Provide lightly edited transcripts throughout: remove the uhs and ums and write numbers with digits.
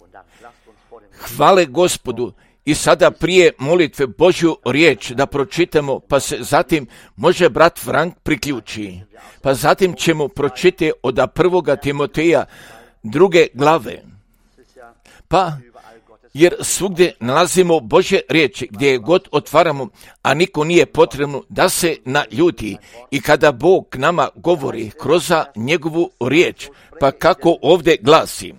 Hvale Gospodu. I sada prije molitve Božju riječ da pročitamo, pa se zatim može brat Frank priključi. Pa zatim ćemo pročitati od 1. Timoteja 2. glave. Pa, jer svugdje nalazimo Božje riječi gdje je god otvaramo, a niko nije potrebno da se naljuti. I kada Bog nama govori kroz njegovu riječ, pa kako ovdje glasi.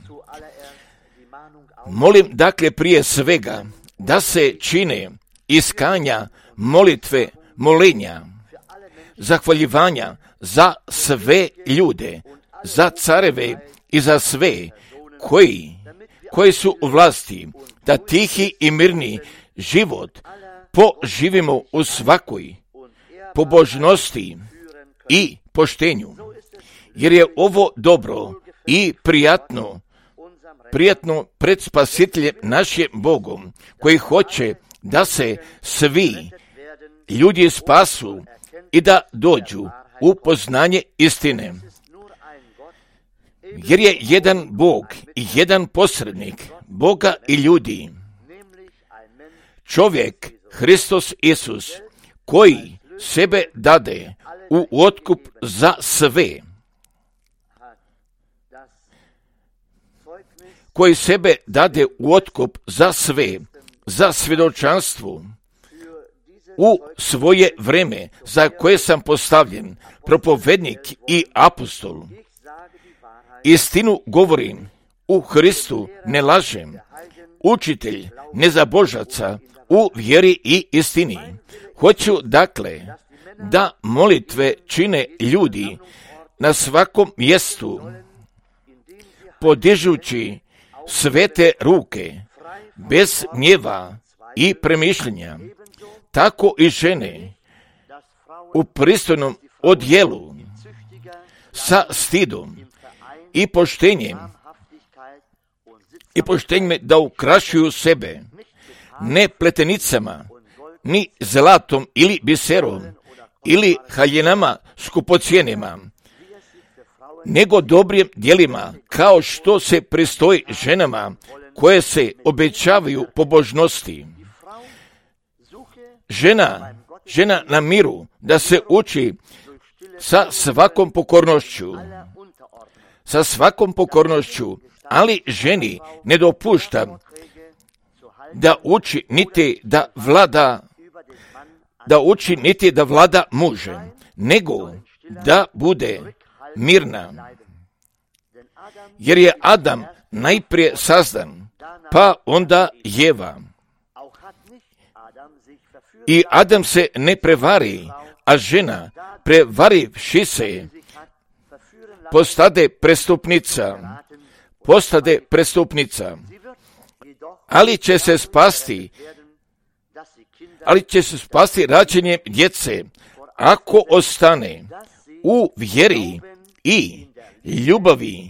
Molim dakle prije svega da se čine iskanja, molitve, molenja, zahvaljivanja za sve ljude, za careve i za sve koji su u vlasti, da tihi i mirni život poživimo u svakoj pobožnosti i poštenju, jer je ovo dobro i prijatno pred Spasiteljem našim Bogom, koji hoće da se svi ljudi spasu i da dođu u poznanje istine. Jer je jedan Bog i jedan posrednik Boga i ljudi, čovjek Hristos Isus, koji sebe dade u otkup za sve, koji sebe dade u otkup za sve, za svjedočanstvo u svoje vreme za koje sam postavljen, propovednik i apostol. Istinu govorim, u Hristu ne lažem, učitelj nezabožaca u vjeri i istini. Hoću dakle da molitve čine ljudi na svakom mjestu, podižući svete ruke, bez gnjeva i premišljenja, tako i žene u pristojnom odjelu, sa stidom i poštenjem da ukrašuju sebe, ne pletenicama, ni zlatom ili biserom, ili haljinama skupocijenima, nego dobrim djelima, kao što se pristoji ženama koje se obećavaju pobožnosti. Žena na miru da se uči sa svakom pokornošću, ali ženi ne dopušta da uči niti da vlada mužem, nego da bude mirna. Jer je Adam najprije sazdan, pa onda Jeva. I Adam se ne prevari, a žena prevarivši se postade prestupnica. Ali će se spasti rađenjem djece, ako ostane u vjeri i ljubavi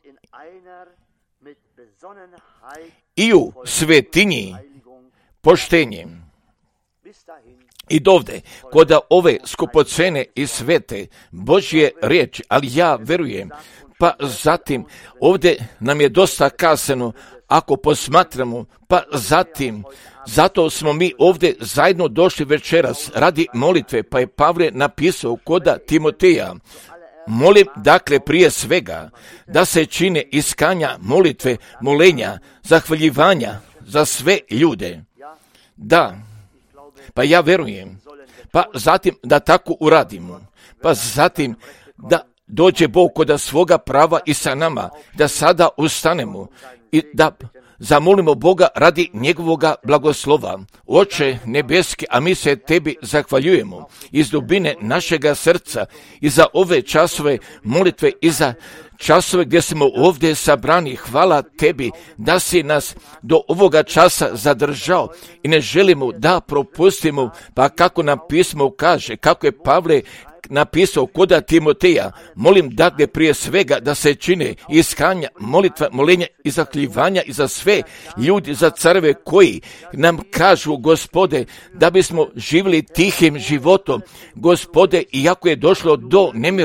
i u svetinji poštenjem. I dovde, kod ove skupocene i svete Božje riječi, ali ja verujem, pa zatim ovdje nam je dosta kasano ako posmatramo, pa zatim, zato smo mi ovdje zajedno došli večeras radi molitve, pa je Pavle napisao koda Timoteja, molim dakle prije svega da se čine iskanja, molitve, molenja, zahvaljivanja za sve ljude. Da, pa ja verujem, pa zatim da tako uradimo, pa zatim da dođe Bog kod svoga prava i sa nama, da sada ustanemo i da zamolimo Boga radi njegovoga blagoslova. Oče nebeski, a mi se tebi zahvaljujemo iz dubine našega srca i za ove časove molitve i za časove gdje smo ovdje sabrani. Hvala tebi da si nas do ovoga časa zadržao i ne želimo da propustimo, pa kako nam pismo kaže, kako je Pavle napisao koda Timoteja, molim dakle prije svega da se čine iskanja, molitva, molenja i zahvaljivanja i za sve ljudi, za careve koji nam kažu, Gospode, da bismo živjeli tihim životom, Gospode, iako je došlo do nemira,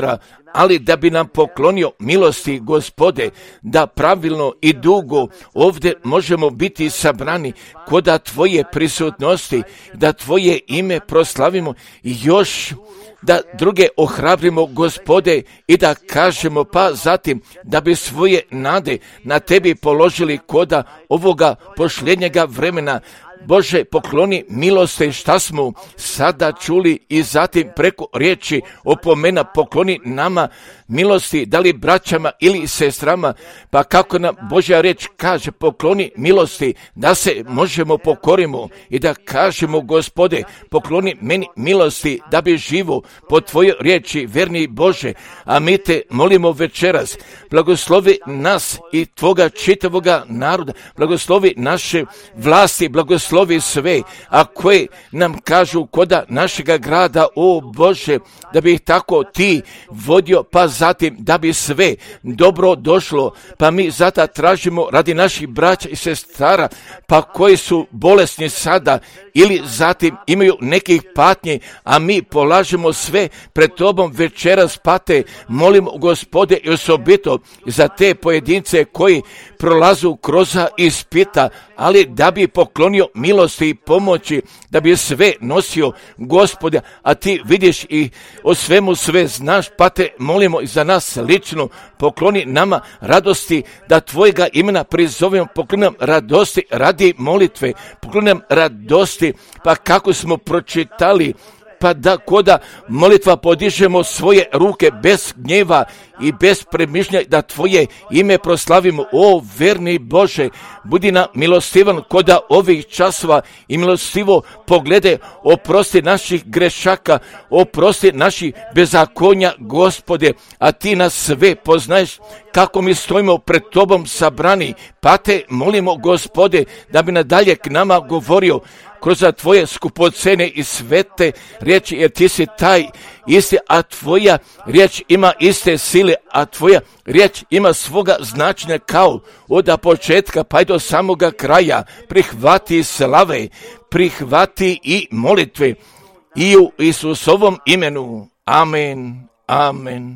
ali da bi nam poklonio milosti, Gospode, da pravilno i dugo ovdje možemo biti sabrani koda Tvoje prisutnosti, da Tvoje ime proslavimo i još da druge ohrabrimo, Gospode, i da kažemo, pa zatim da bi svoje nade na Tebi položili koda ovoga posljednjega vremena. Bože, pokloni milosti šta smo sada čuli i zatim preko riječi opomena pokloni nama milosti, da li braćama ili sestrama, pa kako nam Božja riječ kaže, pokloni milosti da se možemo pokorimo i da kažemo, Gospode, pokloni meni milosti da bi živo po Tvojoj riječi, verni Bože, a mi Te molimo večeras, blagoslovi nas i Tvoga čitavoga naroda, blagoslovi naše vlasti, blagoslovi sve, a koje nam kažu koda našega grada, o Bože, da bi ih tako Ti vodio, pa zatim da bi sve dobro došlo, pa mi zato tražimo radi naših braća i sestara, pa koji su bolesni sada ili zatim imaju nekih patnji, a mi polažemo sve pred Tobom večeras, pa Te molimo, Gospode, i osobito za te pojedince koji prolazu kroz ispita, ali da bi poklonio milosti i pomoći, da bi sve nosio, Gospode, a Ti vidiš i o svemu sve znaš, pa Te molimo i za nas lično, pokloni nama radosti, da Tvojega imena prizovemo, pokloni nam radosti radi molitve, pokloni nam radosti, pa kako smo pročitali, pa da koda molitva podižemo svoje ruke bez gnjeva i bez premišljanja, da Tvoje ime proslavimo. O verni Bože, budi nam milostivan koda ovih časova i milostivo poglede, oprosti naših grešaka, oprosti naših bezakonja, Gospode, a Ti nas sve poznaješ kako mi stojimo pred Tobom sabrani, pa Te molimo, Gospode, da bi nadalje k nama govorio kroz Tvoje skupocene i svete riječi, jer Ti si taj isti, a Tvoja riječ ima iste sile, a Tvoja riječ ima svoga značenja kao od početka pa i do samoga kraja. Prihvati slave, prihvati i molitve i u Isusovom imenu. Amen, amen,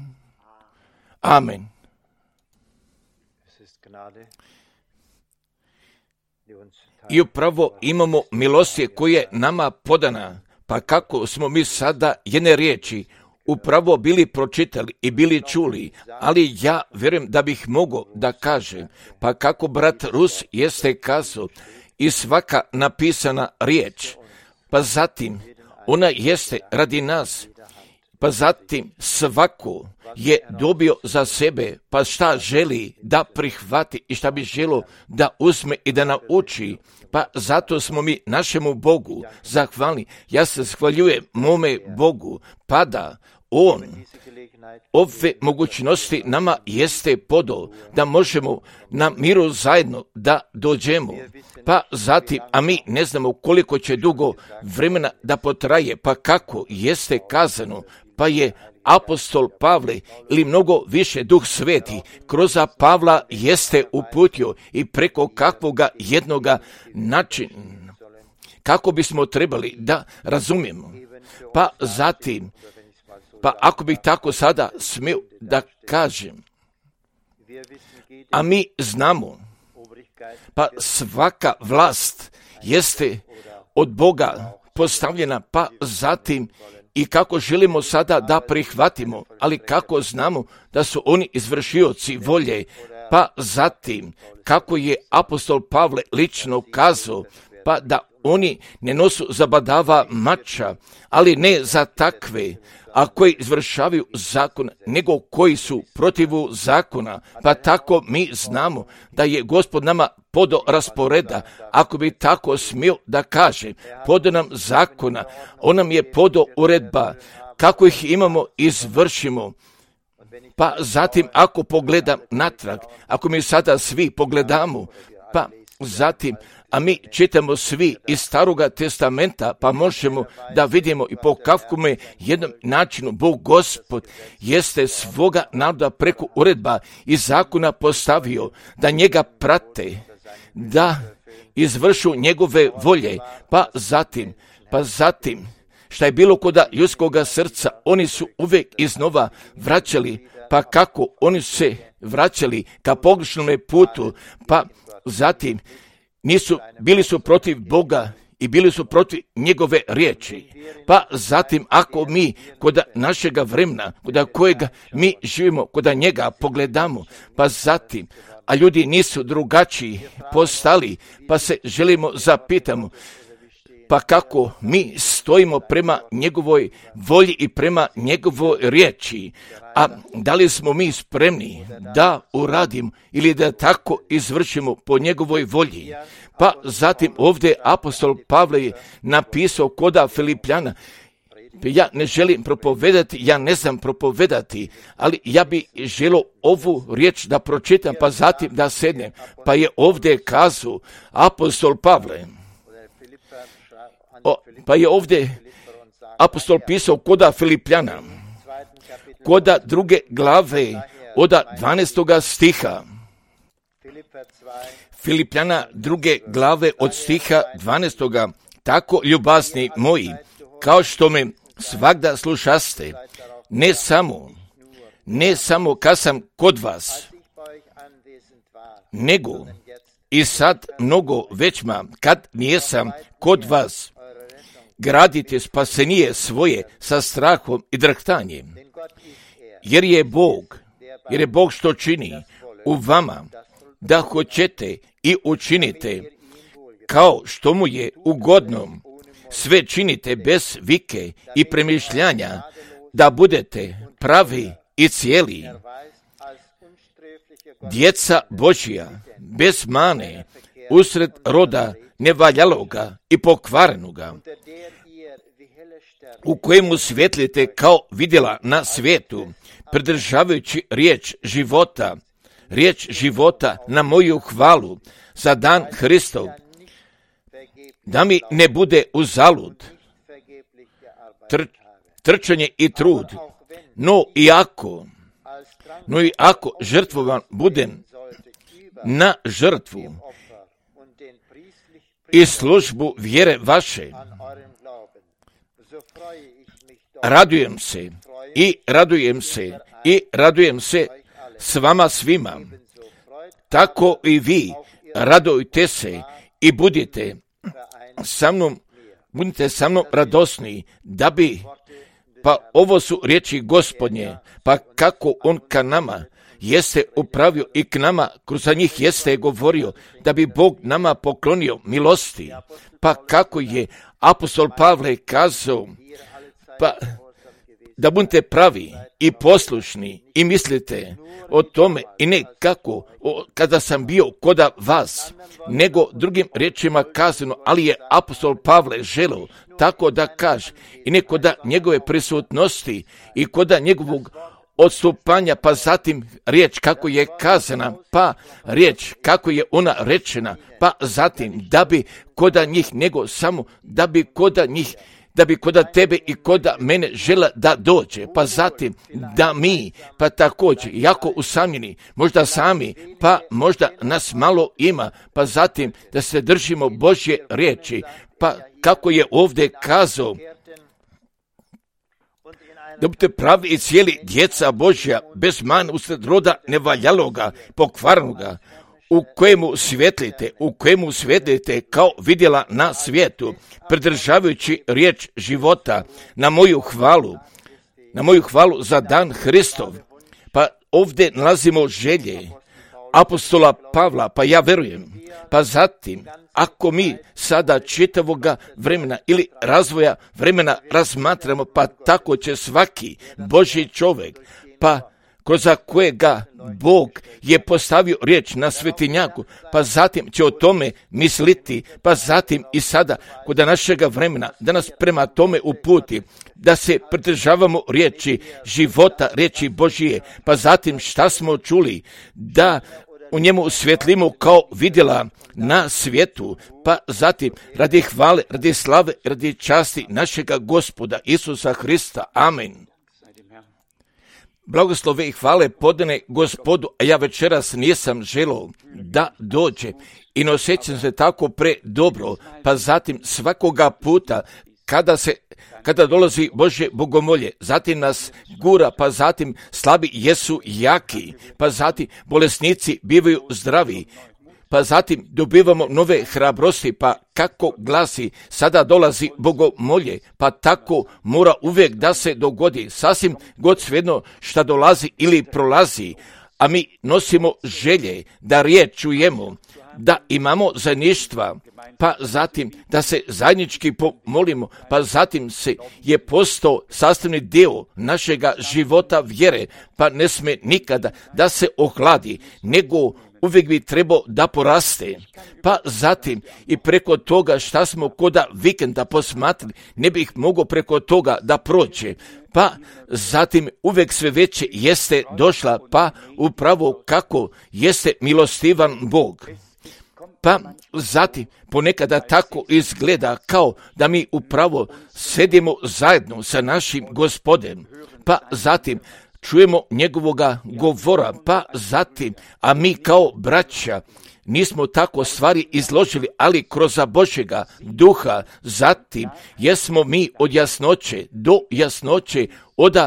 amen. I upravo imamo milosti koje je nama podana, pa kako smo mi sada jedne riječi upravo bili pročitali i bili čuli, ali ja vjerujem da bih mogao da kažem, pa kako brat Rus jeste kazao, i svaka napisana riječ, pa zatim ona jeste radi nas, pa zatim svako je dobio za sebe, pa šta želi da prihvati i šta bi želo da uzme i da nauči, pa zato smo mi našemu Bogu zahvalni. Ja se zahvaljujem mome Bogu, pa da On ove mogućnosti nama jeste podao, da možemo na miru zajedno da dođemo, pa zatim, a mi ne znamo koliko će dugo vremena da potraje, pa kako jeste kazano, pa je apostol Pavle ili mnogo više Duh Sveti kroz Pavla jeste uputio i preko kakvoga jednoga načina, kako bismo trebali da razumijemo. Pa zatim, pa ako bih tako sada smio da kažem, a mi znamo, pa svaka vlast jeste od Boga postavljena, pa zatim i kako želimo sada da prihvatimo, ali kako znamo da su oni izvršioci volje, pa zatim kako je apostol Pavle lično kazao, pa da oni ne nosu zabadava mača, ali ne za takve, a koji izvršavaju zakon, nego koji su protivu zakona, pa tako mi znamo da je Gospod nama podo rasporeda, ako bi tako smio da kaže, podo nam zakona, on nam je podo uredba, kako ih imamo izvršimo. Pa zatim ako pogledam natrag, ako mi sada svi pogledamo, pa zatim, a mi čitamo svi iz Staroga testamenta, pa možemo da vidimo i po kakvome jednom načinu Bog Gospod jeste svoga naroda preko uredba i zakona postavio da njega prate, da izvršu njegove volje, pa zatim, šta je bilo koda ljudskoga srca, oni su uvijek iznova vraćali, pa kako oni se vraćali ka pogrešnome putu, pa zatim bili su protiv Boga i bili su protiv njegove riječi. Pa zatim ako mi kod našega vremena, kod kojega mi živimo, kod njega pogledamo, pa zatim, a ljudi nisu drugačiji postali, pa se želimo zapitamo, pa kako mi stojimo prema njegovoj volji i prema njegovoj riječi, a da li smo mi spremni da uradimo ili da tako izvršimo po njegovoj volji. Pa zatim ovdje apostol Pavle je napisao koda Filipljana, ja ne želim propovedati, ja ne znam propovedati, ali ja bi želio ovu riječ da pročitam, pa zatim da sednem. Pa je ovdje kazao apostol Pavle, pa je ovdje apostol pisao koda Filipljana, koda 2. glave od 12. stiha. Filipljana 2. glave od stiha 12. Tako, ljubazni moji, kao što me svagda slušaste, ne samo kad sam kod vas, nego i sad mnogo većma kad nijesam kod vas, gradite spasenije svoje sa strahom i drhtanjem, jer je Bog što čini u vama, da hoćete i učinite, kao što mu je ugodno, sve činite bez vike i premišljanja, da budete pravi i cijeli, djeca Božja, bez mane, usred roda nevaljaloga i pokvarenoga, u kojemu svjetlite kao vidjela na svijetu, pridržavajući riječ života na moju hvalu za dan Hristov, da mi ne bude uzalud trčanje i trud, no i ako žrtvovan budem na žrtvu i službu vjere vaše, radujem se s vama svima, tako i vi radujte se i budite sa mnom radosni, da bi, pa ovo su riječi Gospodnje, pa kako on ka nama jeste upravio i k nama kroz njih jeste govorio, da bi Bog nama poklonio milosti, pa kako je apostol Pavle kazao, pa da budete pravi i poslušni i mislite o tome i ne kako kada sam bio koda vas, nego drugim riječima kazano, ali je apostol Pavle želeo tako da kaže i ne koda njegove prisutnosti i koda njegovog odstupanja, pa zatim riječ kako je kazana, pa riječ kako je ona rečena, pa zatim da bi koda njih, nego samo da bi koda tebe i koda mene žela da dođe, pa zatim da mi, pa također, jako usamljeni, možda sami, pa možda nas malo ima, pa zatim da se držimo Božje riječi, pa kako je ovdje kazao, da budete pravi i cijeli djeca Božja, bez mane usred roda nevaljaloga, pokvarnoga, u kojemu svjetlite kao vidjela na svijetu, pridržavajući riječ života na moju hvalu za dan Hristov. Pa ovdje nalazimo želje apostola Pavla, pa ja verujem, pa zatim, ako mi sada čitavoga vremena ili razvoja vremena razmatramo, pa tako će svaki Božji čovjek, pa kroz kojega Bog je postavio riječ na svetinjaku, pa zatim će o tome misliti, pa zatim i sada kod našega vremena, da nas prema tome uputi, da se pridržavamo riječi života, riječi Božije, pa zatim šta smo čuli, da u njemu svjetlimo kao vidjela na svijetu, pa zatim radi hvale, radi slave, radi časti našega Gospoda Isusa Hrista. Amen. Blagoslove i hvale podane Gospodu, a ja večeras nisam želio da dođe i ne osjećam se tako dobro, pa zatim svakoga puta kada dolazi Božje bogomolje, zatim nas gura, pa zatim slabi jesu jaki, pa zatim bolesnici bivaju zdravi, pa zatim dobivamo nove hrabrosti, pa kako glasi, sada dolazi bogomolje, pa tako mora uvijek da se dogodi, sasvim god svejedno šta dolazi ili prolazi, a mi nosimo želje da riječ čujemo, da imamo zajedništva, pa zatim da se zajednički pomolimo, pa zatim se je postao sastavni dio našega života vjere, pa ne sme nikada da se ohladi, nego uvijek bi trebao da poraste. Pa zatim i preko toga šta smo koda vikenda posmatrali, ne bih mogao preko toga da prođe. Pa zatim uvijek sve veće jeste došla, pa upravo kako jeste milostivan Bog. Pa zatim ponekada tako izgleda kao da mi upravo sedimo zajedno sa našim Gospodem, pa zatim čujemo njegovoga govora, pa zatim, a mi kao braća nismo tako stvari izložili, ali kroz Božjega duha, zatim jesmo mi od jasnoće do jasnoće, od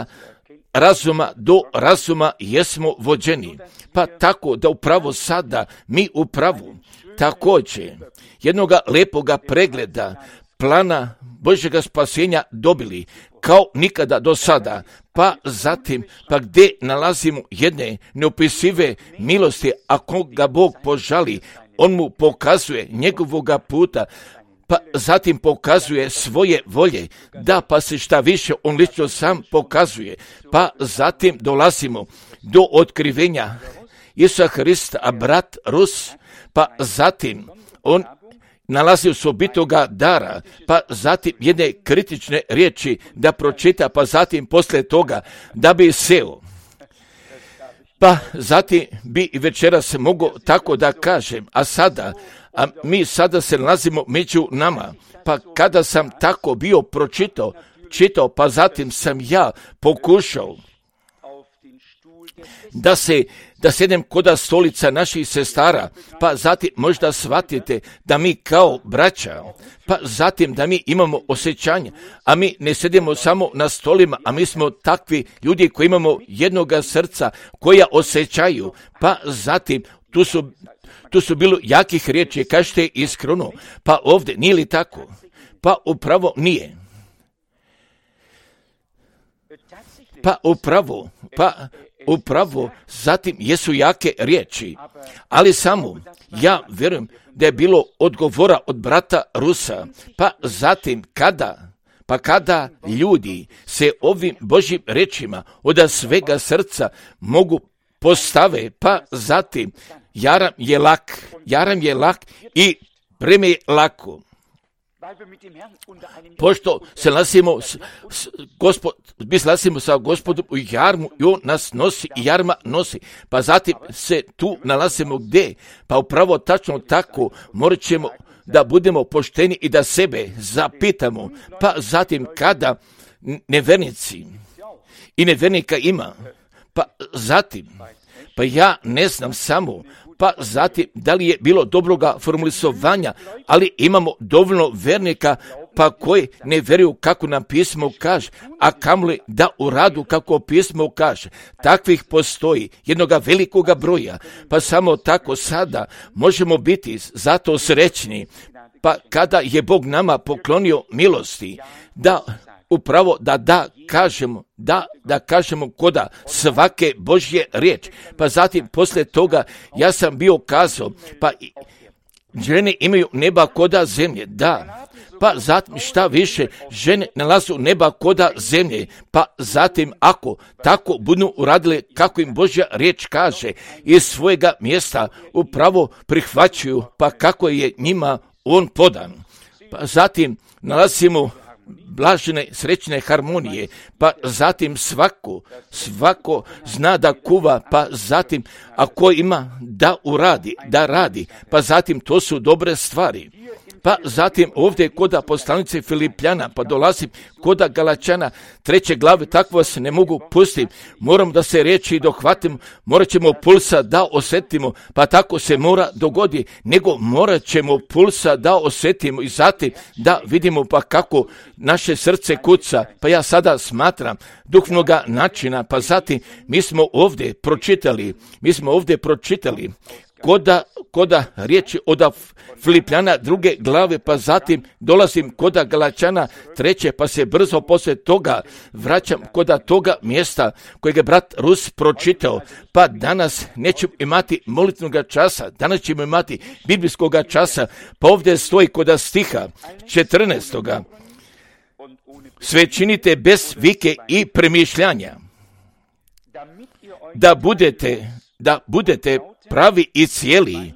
razuma do razuma jesmo vođeni, pa tako da upravo sada mi upravo također jednoga lepoga pregleda plana Božjega spasenja dobili kao nikada do sada, pa zatim pa gdje nalazimo jedne neopisive milosti, a koga Bog požali, on mu pokazuje njegovoga puta, pa zatim pokazuje svoje volje, da pa se šta više on lično sam pokazuje, pa zatim dolazimo do otkrivenja Isusa Hrista, a brat Rus, pa zatim on nalazi osobitoga dara, pa zatim jedne kritične riječi da pročita, pa zatim poslije toga da bi seo. Pa zatim bi večeras mogao tako da kažem, a mi sada se nalazimo među nama, pa kada sam tako bio čitao, pa zatim sam ja pokušao da sedem koda stolica naših sestara, pa zatim možda shvatite da mi kao braća, pa zatim da mi imamo osjećanje, a mi ne sedimo samo na stolima, a mi smo takvi ljudi koji imamo jednoga srca, koja osjećaju, pa zatim tu su bilo jakih riječi, kažete iskreno, pa ovdje nije li tako? Pa upravo nije. Pa upravo zatim jesu jake riječi, ali samo ja vjerujem da je bilo odgovora od brata Rusa, pa zatim kada ljudi se ovim Božjim rečima od svega srca mogu postave, pa zatim jaram je lak i breme je lako. Pošto se nalazimo sa Gospodom u jarmu i on nas nosi i jarma nosi, pa zatim se tu nalazimo gdje, pa upravo tačno tako morat ćemo da budemo pošteni i da sebe zapitamo, pa zatim kada nevernici i nevernika ima, pa zatim, pa ja ne znam samo, pa zatim da li je bilo dobroga formulisovanja, ali imamo dovoljno vernika pa koji ne vjeruju kako nam pismo kaže, a kamoli da uradu kako pismo kaže. Takvih postoji jednoga velikoga broja, pa samo tako sada možemo biti zato srećni, pa kada je Bog nama poklonio milosti, da upravo da kažemo koda svake Božje riječ. Pa zatim poslije toga ja sam bio kazao, pa žene imaju neba koda zemlje, da. Pa zatim šta više, žene nalazu neba koda zemlje, pa zatim ako tako budu uradile kako im Božja riječ kaže, iz svojega mjesta upravo prihvaćaju, pa kako je njima on podan. Pa zatim nalazimo blažene, srećne harmonije, pa zatim svako zna da kuva, pa zatim ako ima da uradi, da radi, pa zatim to su dobre stvari. Pa zatim ovdje koda poslanice Filipljana, pa dolazim koda Galačana 3. glave, tako vas ne mogu pustiti. Moram da se riječi dohvatimo, morat ćemo pulsa da osjetimo, pa tako se mora dogodi, nego morat ćemo pulsa da osjetimo i zatim da vidimo pa kako naše srce kuca. Pa ja sada smatram duhovnoga načina, pa zatim mi smo ovdje pročitali koda riječi od Filipljana 2. glave, pa zatim dolazim koda Galačana 3. pa se brzo poslije toga vraćam koda toga mjesta kojeg je brat Rus pročitao. Pa danas nećemo imati molitvnog časa, danas ćemo imati biblijskog časa, pa ovdje stoji koda stiha 14. Sve činite bez vike i premišljanja, da budete pravi i cijeli,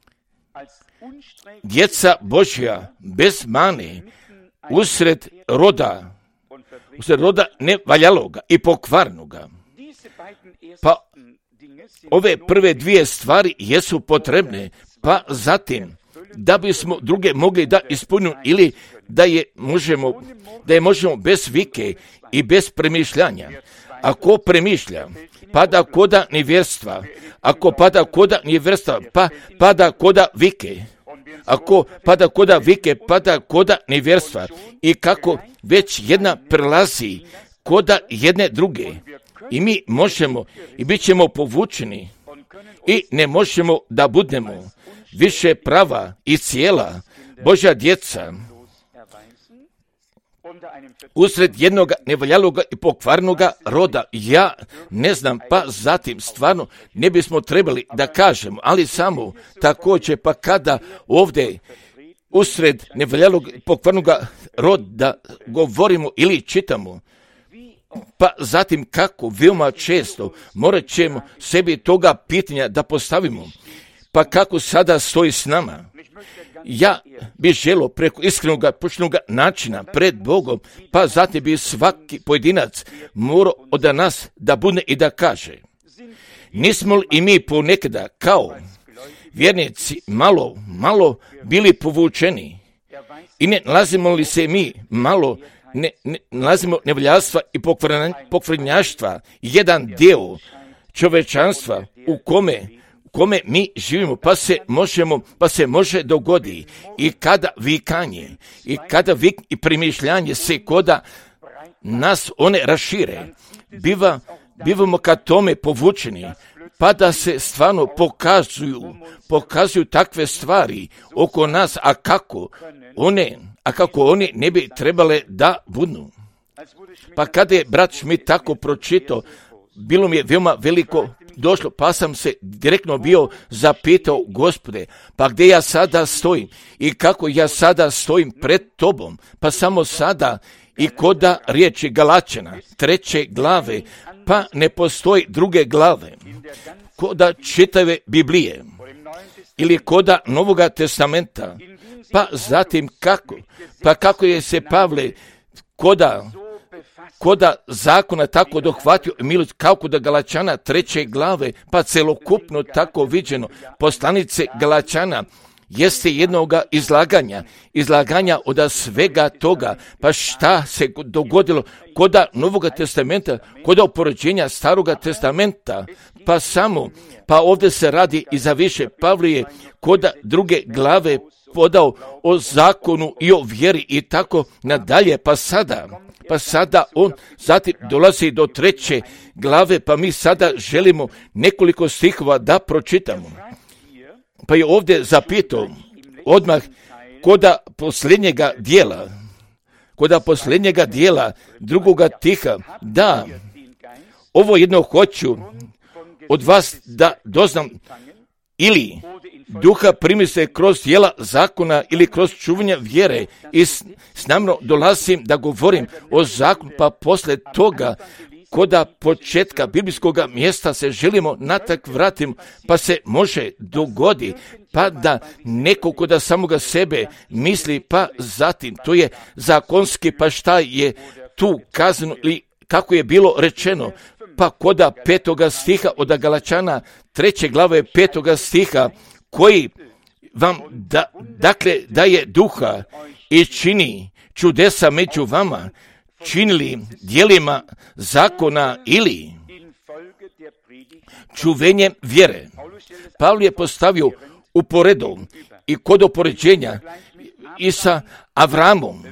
djeca Božja bez mane, usred roda nevaljaloga i pokvarnoga. Pa ove prve dvije stvari jesu potrebne, pa zatim da bismo druge mogli da ispunimo ili da je možemo bez vike i bez premišljanja. Ako premišlja, pada koda nevjerstva. Ako pada koda nevjerstva, pa pada koda vike. Ako pada koda vike, pada koda nevjerstva. I kako već jedna prelazi koda jedne druge. I mi možemo i bit ćemo povučeni i ne možemo da budemo više prava i cijela Božja djeca usred jednog nevaljaloga i pokvarnoga roda. Ja ne znam, pa zatim stvarno ne bismo trebali da kažemo, ali samo također pa kada ovdje usred nevaljalog i pokvarnoga roda govorimo ili čitamo, pa zatim kako veoma često morat ćemo sebi toga pitanja da postavimo, pa kako sada stoji s nama. Ja bih želio preko iskrenog poštenog načina pred Bogom, pa zatim bi svaki pojedinac morao od nas da bude i da kaže: nismo li i mi ponekada kao vjernici malo bili povučeni i ne nalazimo li se mi ne nalazimo nevaljalstva i pokvarnjaštva, jedan dio čovečanstva u kome mi živimo, pa se može dogodi i kada vikanje i premišljanje se koda nas one rašire, bivamo ka tome povučeni, pa da se stvarno pokazuju takve stvari oko nas, a kako one ne bi trebale da budu. Pa kada je brat Schmidt tako pročitao, bilo mi je veoma veliko došlo, pa sam se direktno bio zapitao: Gospode, pa gdje ja sada stojim i kako ja sada stojim pred tobom? Pa samo sada i koda riječi Galačana 3. glave, pa ne postoji druge glave, koda čitave Biblije ili koda Novoga testamenta, pa zatim kako je se Pavle koda zakona tako dohvatio milost, kako da Galačana 3. glave, pa celokupno tako viđeno. Poslanice Galačana jeste jednoga izlaganja od svega toga, pa šta se dogodilo koda Novoga testamenta, koda upoređenja Staroga testamenta, pa ovdje se radi i za više. Pavle je koda 2. glave podao o zakonu i o vjeri i tako nadalje, pa sada on zatim dolazi do 3. glave, pa mi sada želimo nekoliko stihova da pročitamo. Pa je ovdje zapitao odmah koda posljednjega dijela 2. stiha, da ovo jedno hoću od vas da doznam, ili duha primise kroz djela zakona ili kroz čuvanje vjere, i snamno dolazim da govorim o zakonu, pa poslije toga koda početka biblijskog mjesta se želimo natrag vratimo, pa se može dogodi pa da neko koda samoga sebe misli, pa zatim to je zakonski, pa šta je tu kazano ili kako je bilo rečeno, pa koda 5. stiha od Galačana 3. glave 5. stiha, koji vam daje duha i čini čudesa među vama, činili djelima zakona ili čuvenjem vjere. Pavle je postavio uporedu i kod upoređenja i sa Avramom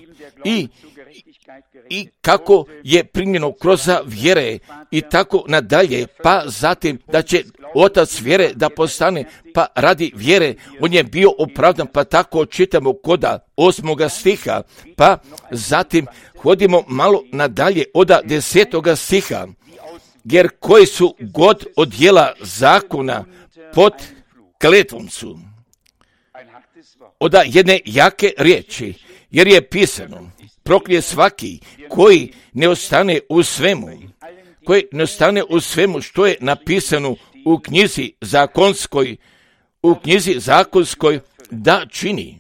i kako je primljeno kroz vjere i tako nadalje, pa zatim da će otac vjere da postane, pa radi vjere on je bio opravdan, pa tako čitamo kod 8. stiha, pa zatim hodimo malo nadalje od 10. stiha, jer koji su god od djela zakona pod kletvom su. Od jedne jake riječi, jer je pisano, proklije svaki koji ne ostane u svemu, što je napisano u knjizi zakonskoj da čini.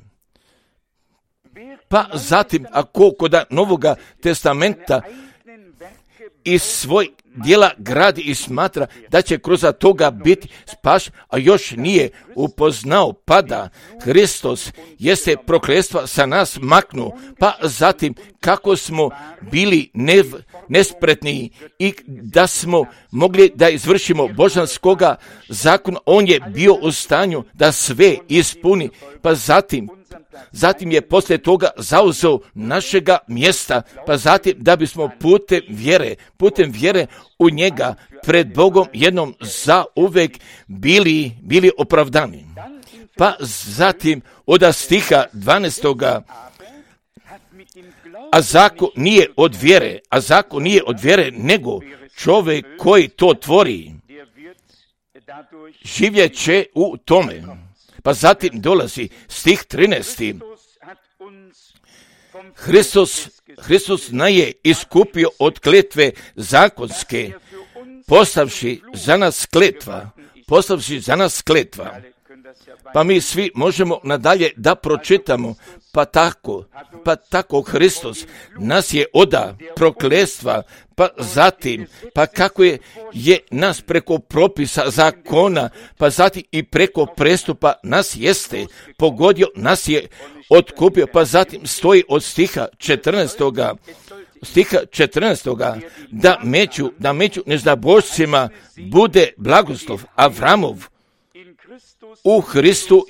Pa zatim, ako kod Novoga testamenta i svoj djela gradi i smatra da će kroz toga biti spaš, a još nije upoznao pada Hristos jeste prokletstva sa nas maknuo, pa zatim kako smo bili nespretni i da smo mogli da izvršimo božanskoga zakona, on je bio u stanju da sve ispuni, pa zatim je poslije toga zauzeo našega mjesta, pa zatim da bismo putem vjere u njega pred Bogom jednom zauvek bili opravdani. Pa zatim od stiha 12. A zakon nije od vjere, nego čovjek koji to tvori živjet će u tome. Pa zatim dolazi stih 13. Hristos je iskupio od kletve zakonske, postavši za nas kletva. Pa mi svi možemo nadalje da pročitamo, pa tako Hristos nas je oda prokletstva, pa zatim, pa kako je nas preko propisa zakona, pa zatim i preko prestupa nas jeste pogodio, nas je otkupio, pa zatim stoji od stiha 14. da među neznabošcima bude blagoslov Avramov u Hristu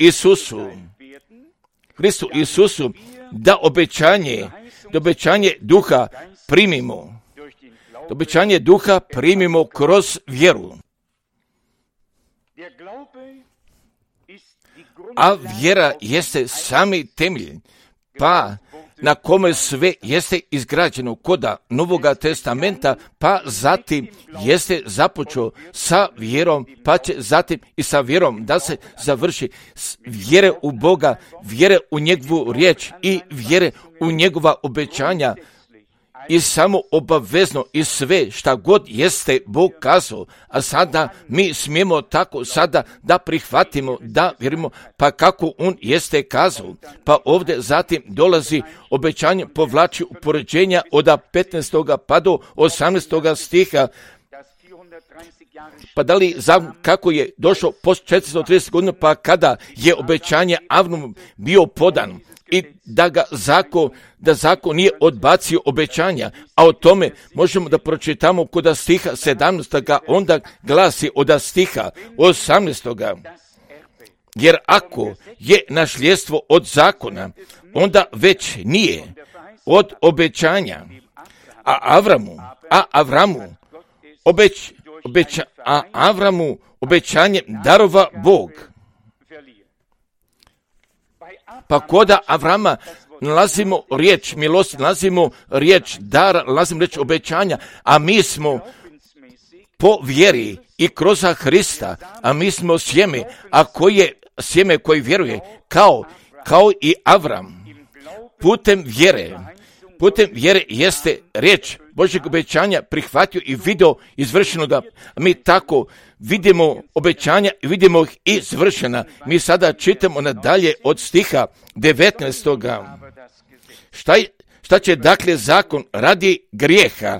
Isusu, da obećanje duha primimo kroz vjeru. A vjera jeste sami temelj, pa na kome sve jeste izgrađeno kod Novoga testamenta, pa zatim jeste započeo sa vjerom, pa će zatim i sa vjerom da se završi vjere u Boga, vjere u njegovu riječ i vjere u njegova obećanja. I samo obavezno i sve šta god jeste Bog kazao, a sada mi smijemo tako sada da prihvatimo, da vjerujemo, pa kako on jeste kazao. Pa ovdje zatim dolazi obećanje, povlači upoređenja od 15. pa do 18. stiha. Pa da li znam kako je došao poslije 430 godina, pa kada je obećanje Avramu bio podan, i da zakon nije odbacio obećanja, a o tome možemo da pročitamo kod stiha 17. onda glasi od stiha 18. Jer ako je nasljedstvo od zakona, onda već nije od obećanja, a Avramu obećanje darova Bog. Pa koda Avrama nalazimo riječ milosti, nalazimo riječ dara, nalazimo riječ obećanja, a mi smo po vjeri i kroz Hrista, a mi smo sjeme, a koje sjeme koji vjeruje, kao i Avram, putem vjere jeste riječ Božjeg obećanja prihvatio i video izvršenoga. Mi tako vidimo obećanja i vidimo ih izvršena. Mi sada čitamo nadalje od stiha 19. Šta će dakle zakon radi grijeha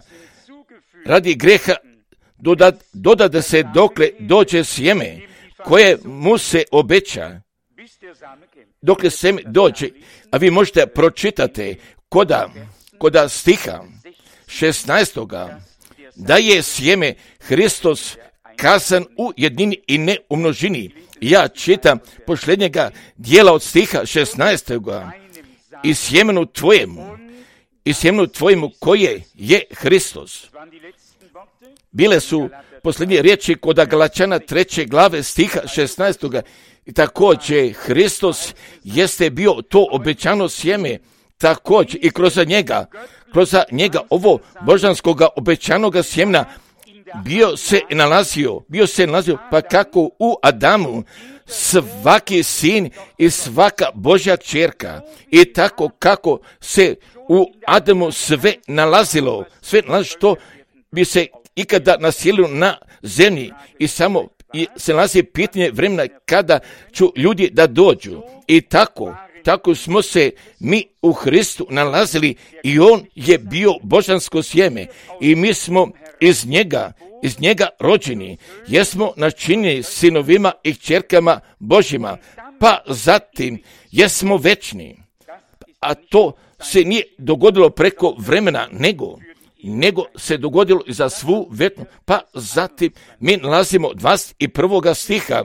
doda da se dokle dođe sjeme koje mu se obeća, dokle sjeme dođe, a vi možete pročitati koda stiha 16. da je sjeme Hristos kazan u jednini i ne u množini. Ja čitam posljednjega dijela od stiha 16. I sjemenu tvojemu koje je Hristos. Bile su posljednje riječi kod Galačana 3. glave stiha 16. I također Hristos jeste bio to obećano sjeme, također i kroz njega ovo božanskoga obećanoga sjemna bio se nalazio, pa kako u Adamu svaki sin i svaka Božja kćerka i tako kako se u Adamu sve nalazilo što bi se ikada naselilo na zemlji i samo se nalazi pitanje vremena kada ću ljudi da dođu i tako smo se mi u Hristu nalazili i on je bio božansko sjeme i mi smo iz njega rođeni, jesmo načinjeni sinovima i kćerkama Božjima, pa zatim jesmo večni. A to se nije dogodilo preko vremena, nego se dogodilo i za svu večnost. Pa zatim mi nalazimo 21. stiha.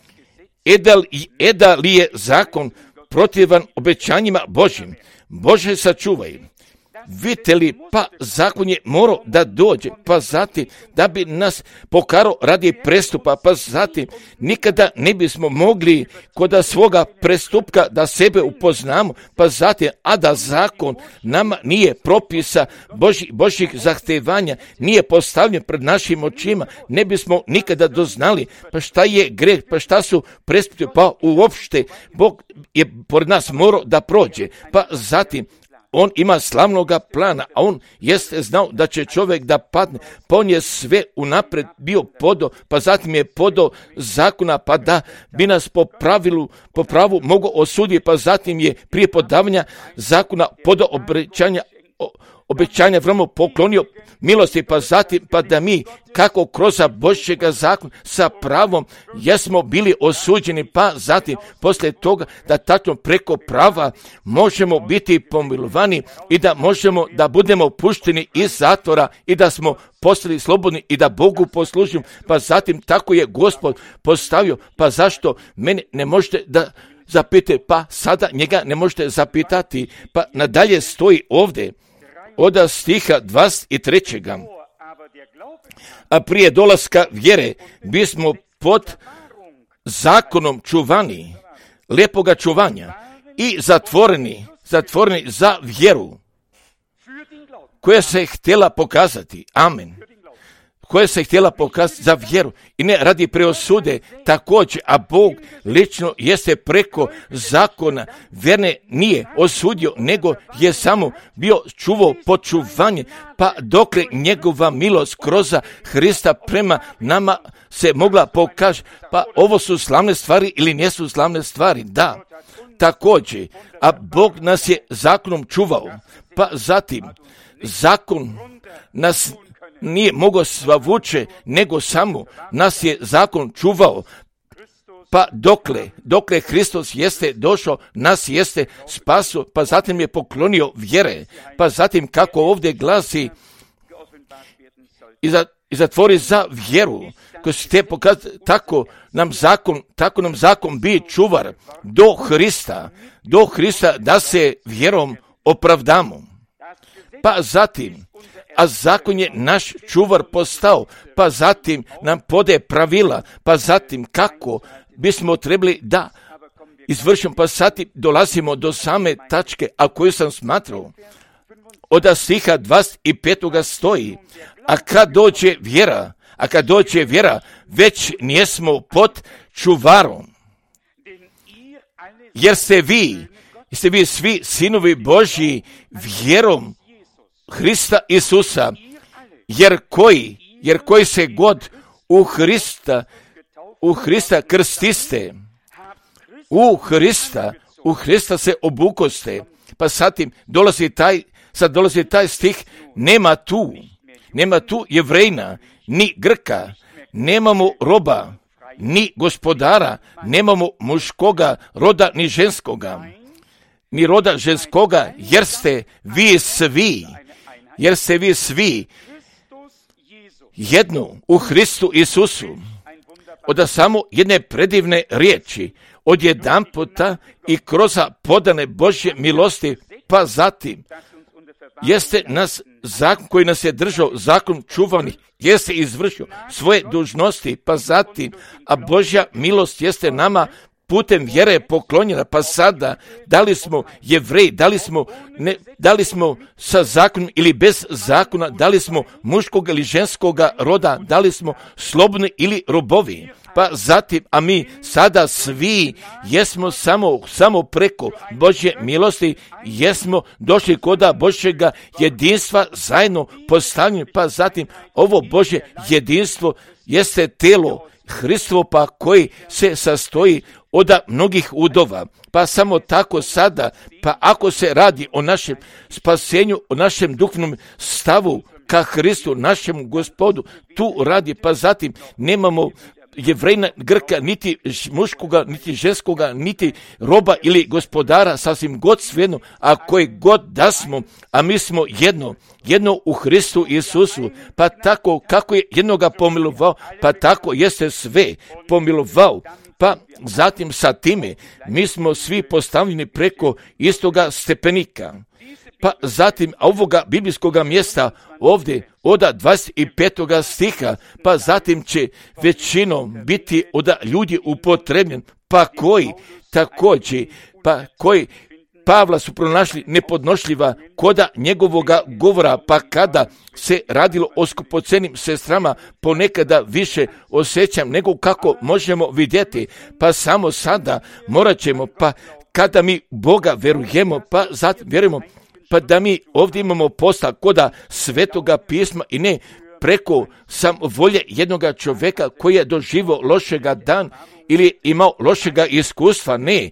Da li je zakon protivan obećanjima Božjim? Bože sačuvaj. Vidite li, pa zakon je morao da dođe, pa zatim da bi nas pokarao radi prestupa, pa zatim nikada ne bismo mogli kod svoga prestupka da sebe upoznamo, pa zatim, a da zakon nama nije propisa Božjih zahtevanja, nije postavljen pred našim očima, ne bismo nikada doznali, pa šta je greh, pa šta su prestupi, pa uopšte Bog je pored nas morao da prođe, pa zatim on ima slavnoga plana, a on jeste znao da će čovjek da padne, pa on je sve unapred bio podo, pa zatim je podo zakona, pa da bi nas po pravu mogao osuditi, pa zatim je prije podavanja zakona podo obećanja vrlo poklonio milosti, pa zatim pa da mi kako kroz Božjega zakona sa pravom jesmo bili osuđeni, pa zatim poslije toga da tačno preko prava možemo biti pomilovani i da možemo da budemo pušteni iz zatvora i da smo postali slobodni i da Bogu poslužimo, pa zatim tako je Gospod postavio, pa zašto mene ne možete da zapite, pa sada njega ne možete zapitati, pa nadalje stoji ovdje od stiha 23. A prije dolaska vjere bismo pod zakonom čuvani, lepoga čuvanja i zatvoreni za vjeru koja se htjela pokazati. Amen. Koja se htjela pokazati za vjeru i ne radi preosude također, a Bog lično jeste preko zakona vjerne nije osudio, nego je samo bio čuvao počuvanje, pa dokle njegova milost kroz Hrista prema nama se mogla pokaže, pa ovo su slavne stvari ili nisu slavne stvari, da, također, a Bog nas je zakonom čuvao, pa zatim zakon nas nije mogao svavuće, nego samo nas je zakon čuvao, pa dokle Hristos jeste došao, nas jeste spaso, pa zatim je poklonio vjere, pa zatim kako ovdje glasi i zatvori za vjeru, koji se te pokazati, tako nam zakon bi čuvar do Hrista da se vjerom opravdamo. Pa zatim, a zakon je naš čuvar postao, pa zatim nam pode pravila, pa zatim kako bismo trebali da izvršimo, pa zatim dolazimo do same tačke, a koju sam smatrao. Od stiha 25. stoji, a kad dođe vjera, već nijesmo pod čuvarom. Jer ste vi svi sinovi Božji vjerom Hrista Isusa, jer koji se god u Hrista krstiste, u Hrista se obukoste, pa zatim dolazi taj stih, nema tu Jevrejna, ni Grka, nemamo roba, ni gospodara, nemamo muškoga roda ni ženskoga, ni roda ženskoga, jer ste vi svi jedno u Hristu Isusu. Od samo jedne predivne riječi, od jedan puta i kroz podane Božje milosti, pa zatim jeste nas zakon koji nas je držao, zakon čuvanih, jeste izvršio svoje dužnosti, pa zatim, a Božja milost jeste nama putem vjere poklonjena, pa sada, da li smo Jevreji, da li smo sa zakonom ili bez zakona, da li smo muškog ili ženskoga roda, da li smo slobodni ili robovi, pa zatim, a mi sada svi jesmo samo preko Božje milosti, jesmo došli koda Božjega jedinstva zajedno postavljeni, pa zatim ovo Božje jedinstvo jeste telo Hristovo, pa koji se sastoji od mnogih udova, pa samo tako sada, pa ako se radi o našem spasenju, o našem duhovnom stavu ka Hristu, našem Gospodu, tu radi, pa zatim nemamo Jevrejna, Grka, niti muškoga, niti ženskoga, niti roba ili gospodara, sasvim god svejedno, a koji god da smo, a mi smo jedno u Hristu Isusu, pa tako kako je jednoga pomilovao, pa tako jeste sve pomilovao. Pa zatim sa time mi smo svi postavljeni preko istoga stepenika. Pa zatim ovoga biblijskoga mjesta ovdje od 25. stiha, pa zatim će većinom biti od ljudi upotrebljen, pa koji također, pa koji Pavla su pronašli nepodnošljiva koda njegovoga govora, pa kada se radilo o skupocenim sestrama, ponekada više osjećam nego kako možemo vidjeti, pa samo sada morat ćemo, pa kada mi Boga verujemo, pa zatim vjerujemo, pa da mi ovdje imamo posla koda Svetoga pisma i ne preko sam volje jednoga čovjeka koji je doživio lošega dan ili imao lošega iskustva, ne,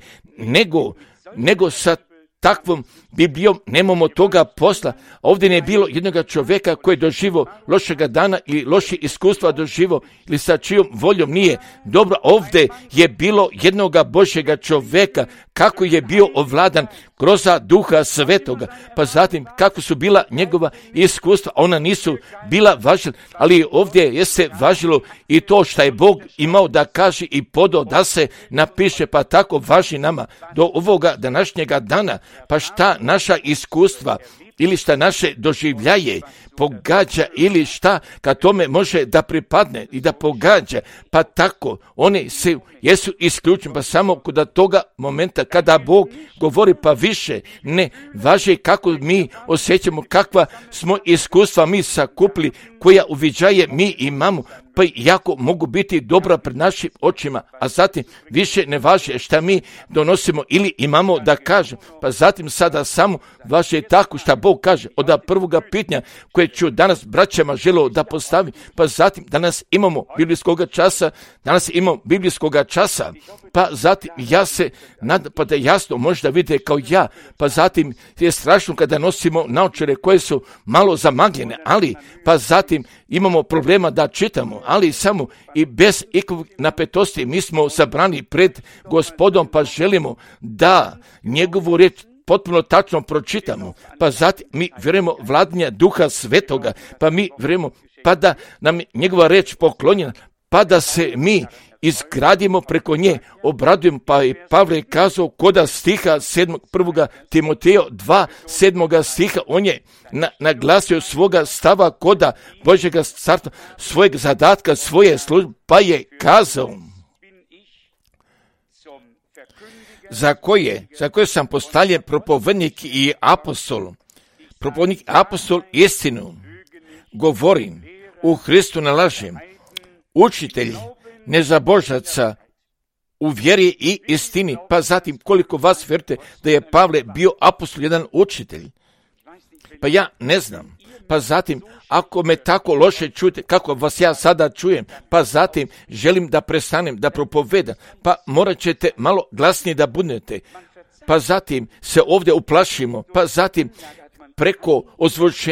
nego sa takvom Biblijom nemamo toga posla. Ovdje ne je bilo jednoga čovjeka koji je doživio lošega dana ili loše iskustva doživio ili sa čijom voljom nije dobro. Ovdje je bilo jednoga Božjega čovjeka kako je bio ovladan kroz Duha Svetoga, pa zatim kako su bila njegova iskustva, ona nisu bila važila, ali ovdje je se važilo i to što je Bog imao da kaže i podao da se napiše, pa tako važi nama do ovoga današnjega dana, pa šta naša iskustva ili šta naše doživljaje pogađa ili šta kad tome može da pripadne i da pogađa, pa tako oni se jesu isključeni, pa samo kod toga momenta kada Bog govori, pa više ne važi kako mi osjećamo, kakva smo iskustva mi sakupili, koja uviđaje mi imamo, pa jako mogu biti dobra pred našim očima, a zatim više ne važi šta mi donosimo ili imamo da kažem, pa zatim sada samo važi tako šta Bog kaže od prvoga pitanja koje ću danas braćama želio da postavim, pa zatim danas imamo biblijskoga časa, pa zatim ja se nadam, pa da jasno možda vidite kao ja, pa zatim je strašno kada nosimo naočare koje su malo zamagljene, ali pa zatim imamo problema da čitamo, ali samo i bez ikakve napetosti mi smo sabrani pred Gospodom, pa želimo da njegovu riječ potpuno tačno pročitamo, pa zatim mi vjerujemo vladanja Duha Svetoga, pa mi vjerujemo pa da nam je njegova riječ poklonjena, pa da se mi izgradimo preko nje, obradujemo, pa je Pavle kazao koda stiha 1. Timoteja 2, 7. stiha, on je naglasio svoga stava koda Božjega carstva, svojeg zadatka, svoje službe, pa je kazao za koje sam postavljen propovednik i apostol. Propovednik apostol istinu govorim, u Hristu ne lažem, učitelj nezabožaca u vjeri i istini, pa zatim koliko vas vjerujete da je Pavle bio apostol, jedan učitelj? Pa ja ne znam. Pa zatim, ako me tako loše čujete, kako vas ja sada čujem, pa zatim želim da prestanem da propovedam, pa morat ćete malo glasnije da budete, pa zatim se ovdje uplašimo, pa zatim preko ozvučenja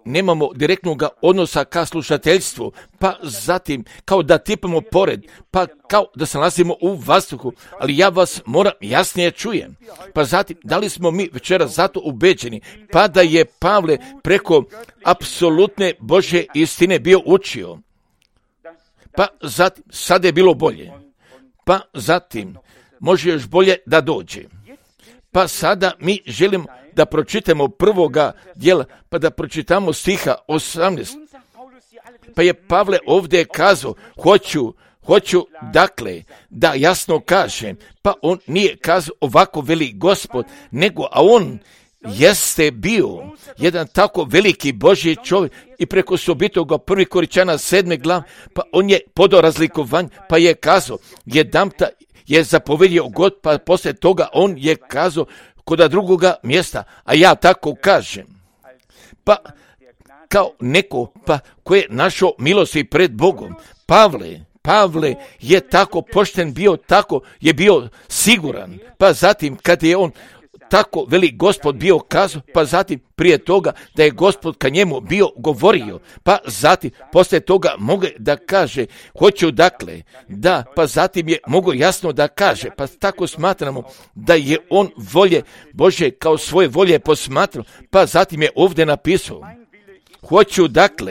nemamo direktnog odnosa ka slušateljstvu, pa zatim kao da tipamo pored, pa kao da se nalazimo u vazduhu, ali ja vas moram jasnije čujem. Pa zatim, da li smo mi večeras zato ubeđeni, pa da je Pavle preko apsolutne Božje istine bio učio, pa zatim, sada je bilo bolje, pa zatim, može još bolje da dođe. Pa sada mi želimo da pročitamo prvoga dijela, pa da pročitamo stiha 18. Pa je Pavle ovdje kazao, hoću dakle da jasno kažem, pa on nije kazao ovako veli Gospod, nego, a on jeste bio jedan tako veliki Božji čovjek i preko sobitoga 1. Korinćana 7. glav, pa on je podao razlikovanje, pa je kazao, jedanputa je zapovedio God, pa poslije toga on je kazao kod drugoga mjesta, a ja tako kažem. Pa kao neko pa koji je našao milosti pred Bogom, Pavle je tako pošten bio, tako je bio siguran, pa zatim kad je on tako veli Gospod bio kazao, pa zatim prije toga da je Gospod ka njemu bio govorio, pa zatim poslije toga mogu da kaže, hoću dakle, da, pa zatim je mogu jasno da kaže, pa tako smatramo da je on volje Bože kao svoje volje posmatrao, pa zatim je ovdje napisao, hoću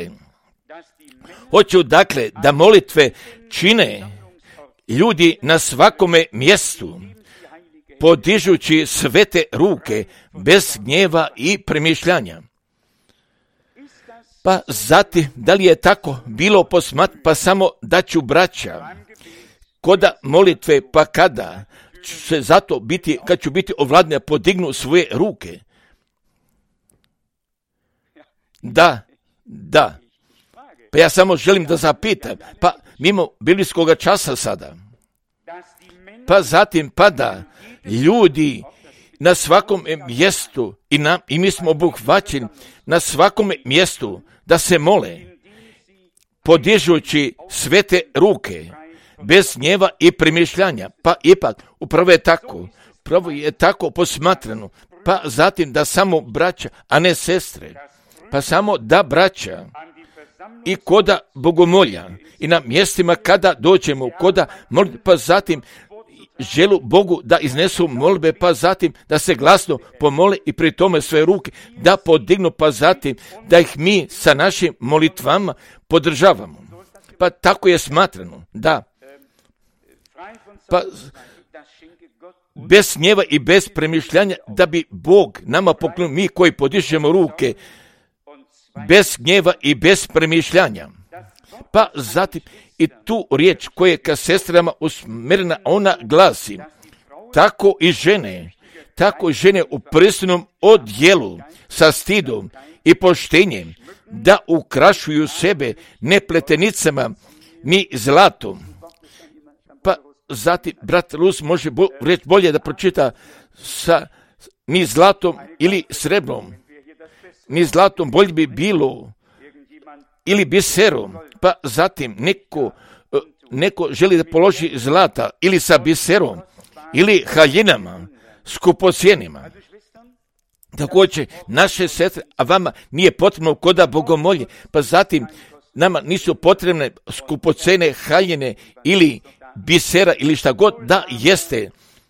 dakle da molitve čine ljudi na svakome mjestu, podižući svete ruke bez gnjeva i premišljanja. Pa zatim, da li je tako bilo pa samo da ću braća, koda molitve, pa kada će zato biti, kad ću biti ovladnja, podignu svoje ruke. Da. Pa ja samo želim da zapitam, pa mimo biblijskog časa sada, pa zatim pada ljudi na svakom mjestu i mi smo obuhvaćeni na svakom mjestu da se mole, podižući svete ruke, bez gnjeva i premišljanja. Pa ipak, upravo je tako posmatrano, pa zatim da samo braća, a ne sestre, pa samo da braća i koda bogomolja i na mjestima kada dođemo, koda molimo, pa zatim želu Bogu da iznesu molbe, pa zatim da se glasno pomole i pri tome sve ruke da podignu, pa zatim da ih mi sa našim molitvama podržavamo. Pa tako je smatrano, da. Pa bez gnjeva i bez premišljanja da bi Bog nama poklonio, mi koji podižemo ruke bez gnjeva i bez premišljanja. Pa zatim i tu riječ koja je ka sestrama usmjerena, ona glasi, tako i žene u pristojnom odjelu sa stidom i poštenjem da ukrašuju sebe ne pletenicama ni zlatom. Pa zatim brat Rus može reći bolje da pročita ni zlatom ili srebrom. Ni zlatom bolje bi bilo ili biserom, pa zatim neko želi da položi zlata ili sa biserom ili haljinama, skupocjenima. Također, naše sestre, a vama nije potrebno koda bogomolje, pa zatim nama nisu potrebne skupocjene haljine ili bisera ili šta god da jeste,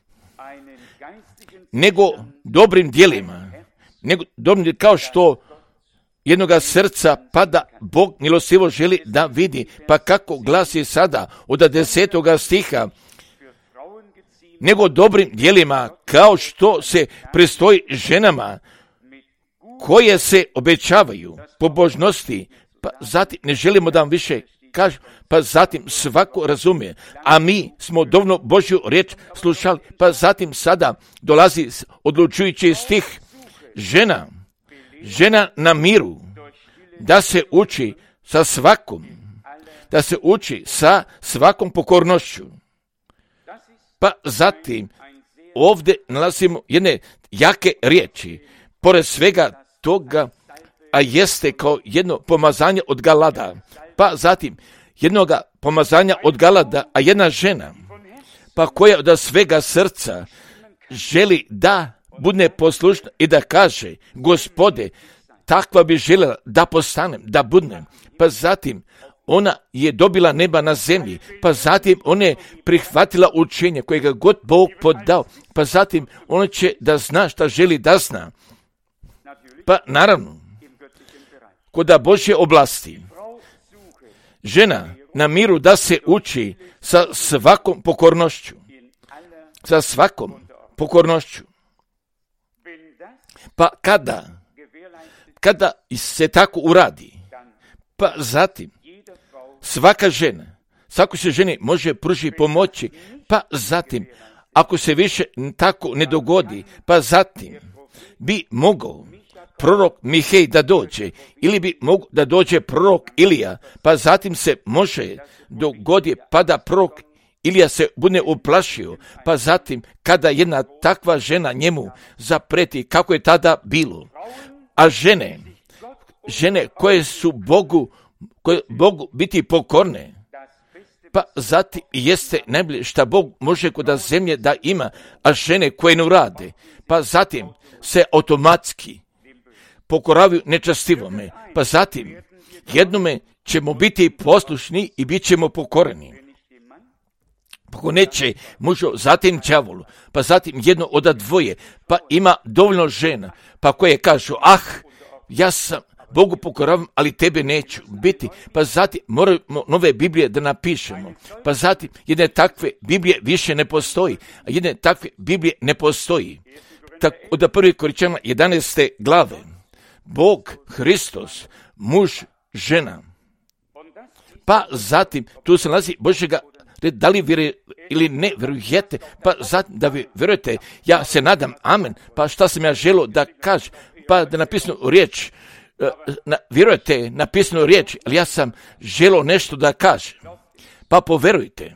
nego dobrim djelima, kao što jednoga srca pada Bog milostivo želi da vidi, pa kako glasi sada od 10. stiha, nego dobrim djelima kao što se pristoji ženama koje se obećavaju pobožnosti, pa zatim ne želimo da vam više kažu, pa zatim svako razumije, a mi smo dovoljno Božju riječ slušali, pa zatim sada dolazi odlučujući stih, žena na miru, da se uči sa svakom pokornošću. Pa zatim ovdje nalazimo jedne jake riječi, pored svega toga, a jeste kao jedno pomazanje od Galada, pa zatim jednoga pomazanja od Galada, a jedna žena, pa koja od svega srca želi da bude poslušna i da kaže, Gospode, takva bi željela da postanem, da budem. Pa zatim ona je dobila neba na zemlji, pa zatim ona je prihvatila učenje kojega god Bog podao, pa zatim ona će da zna šta želi da zna. Pa naravno, kod Božje oblasti, žena na miru da se uči sa svakom pokornošću. Sa svakom pokornošću. Pa kada se tako uradi, pa zatim svakoj se ženi može pružiti pomoći, pa zatim ako se više tako ne dogodi, pa zatim bi mogao prorok Mihej da dođe, ili bi mogao da dođe prorok Ilija, pa zatim se može dogoditi pa da prorok Ilija se bude uplašio, pa zatim kada jedna takva žena njemu zapreti, kako je tada bilo. A žene koje su Bogu biti pokorne, pa zatim jeste najbolje što Bog može kod zemlje da ima, a žene koje ne urade, pa zatim se automatski pokoravaju nečastivome, pa zatim jednome ćemo biti poslušni i bit ćemo pokoreni. Ako neće mužu, zatim đavolu, pa zatim jedno od dvoje, pa ima dovoljno žena, pa koje kažu, ja sam Bogu pokoravam, ali tebe neću biti, pa zatim moramo nove Biblije da napišemo, pa zatim jedne takve Biblije više ne postoji, a jedne takve Biblije ne postoji. Tako od 1. Korinćanima 11. glave, Bog, Hristos, muž, žena, pa zatim tu se nalazi Božjega, da li vjerujete ili ne vjerujete, pa zatim da vi vjerujete, ja se nadam, amen, pa šta sam ja želio da kažem, pa da napisano riječ, vjerujete napisano riječ, ali ja sam želio nešto da kažem, pa poverujte,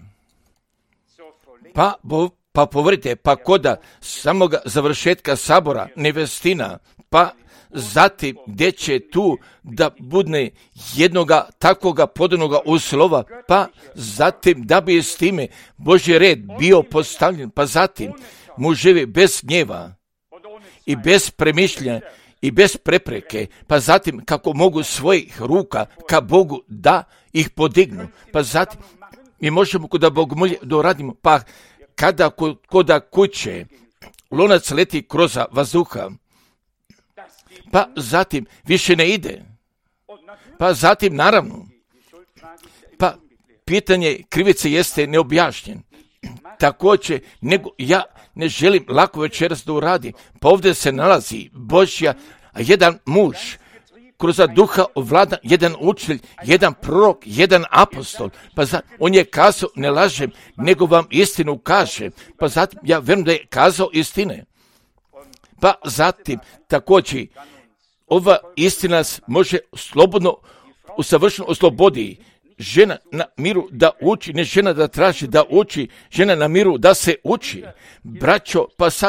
pa poverujte, pa koda samoga završetka sabora nevestina, pa zatim gdje će tu da budne jednoga takvoga podobnoga uslova, pa zatim da bi s time Božji red bio postavljen, pa zatim muževi bez gnjeva i bez premišljanja i bez prepreke, pa zatim kako mogu svojih ruka ka Bogu da ih podignu, pa zatim mi možemo kod Bogu molje da uradimo, pa kada koda kuće lonac leti kroz vazduha, pa zatim više ne ide, pa zatim naravno, pa pitanje krivice jeste neobjašnjen. Također, nego ja ne želim lako večeras da uradim, pa ovdje se nalazi Božja, jedan muž, kroz duha ovlada, jedan učitelj, jedan prorok, jedan apostol, pa zatim on je kazao, ne lažem, nego vam istinu kaže, pa zatim ja vjerujem da je kazao istine. Pa zatim također ova istina može slobodno usavršeno oslobodi žena na miru da uči, ne žena da traži da uči, žena na miru da se uči. Braćo,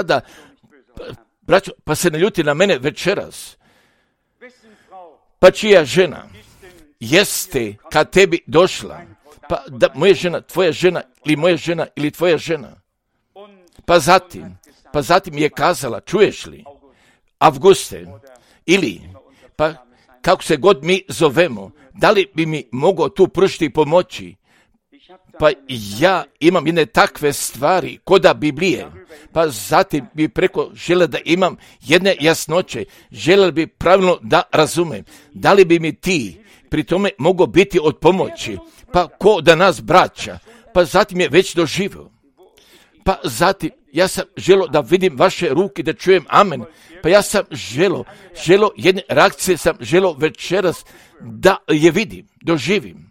pa se ne ljuti na mene večeras. Pa čija žena jeste kad tebi došla, pa da moja žena, tvoja žena ili moja žena ili tvoja žena. Pa zatim je kazala, čuješ li, Avguste, ili, pa kako se god mi zovemo, da li bi mi mogao tu pružiti pomoći? Pa ja imam jedne takve stvari koda Biblije, pa zatim bi preko želeo da imam jedne jasnoće, želeo bi pravilno da razumem, da li bi mi ti pri tome mogao biti od pomoći, pa ko da nas braća, pa zatim je već doživio. Pa zatim ja sam želio da vidim vaše ruke, da čujem amen, pa ja sam želio jedne reakcije sam želio večeras da je vidim, doživim.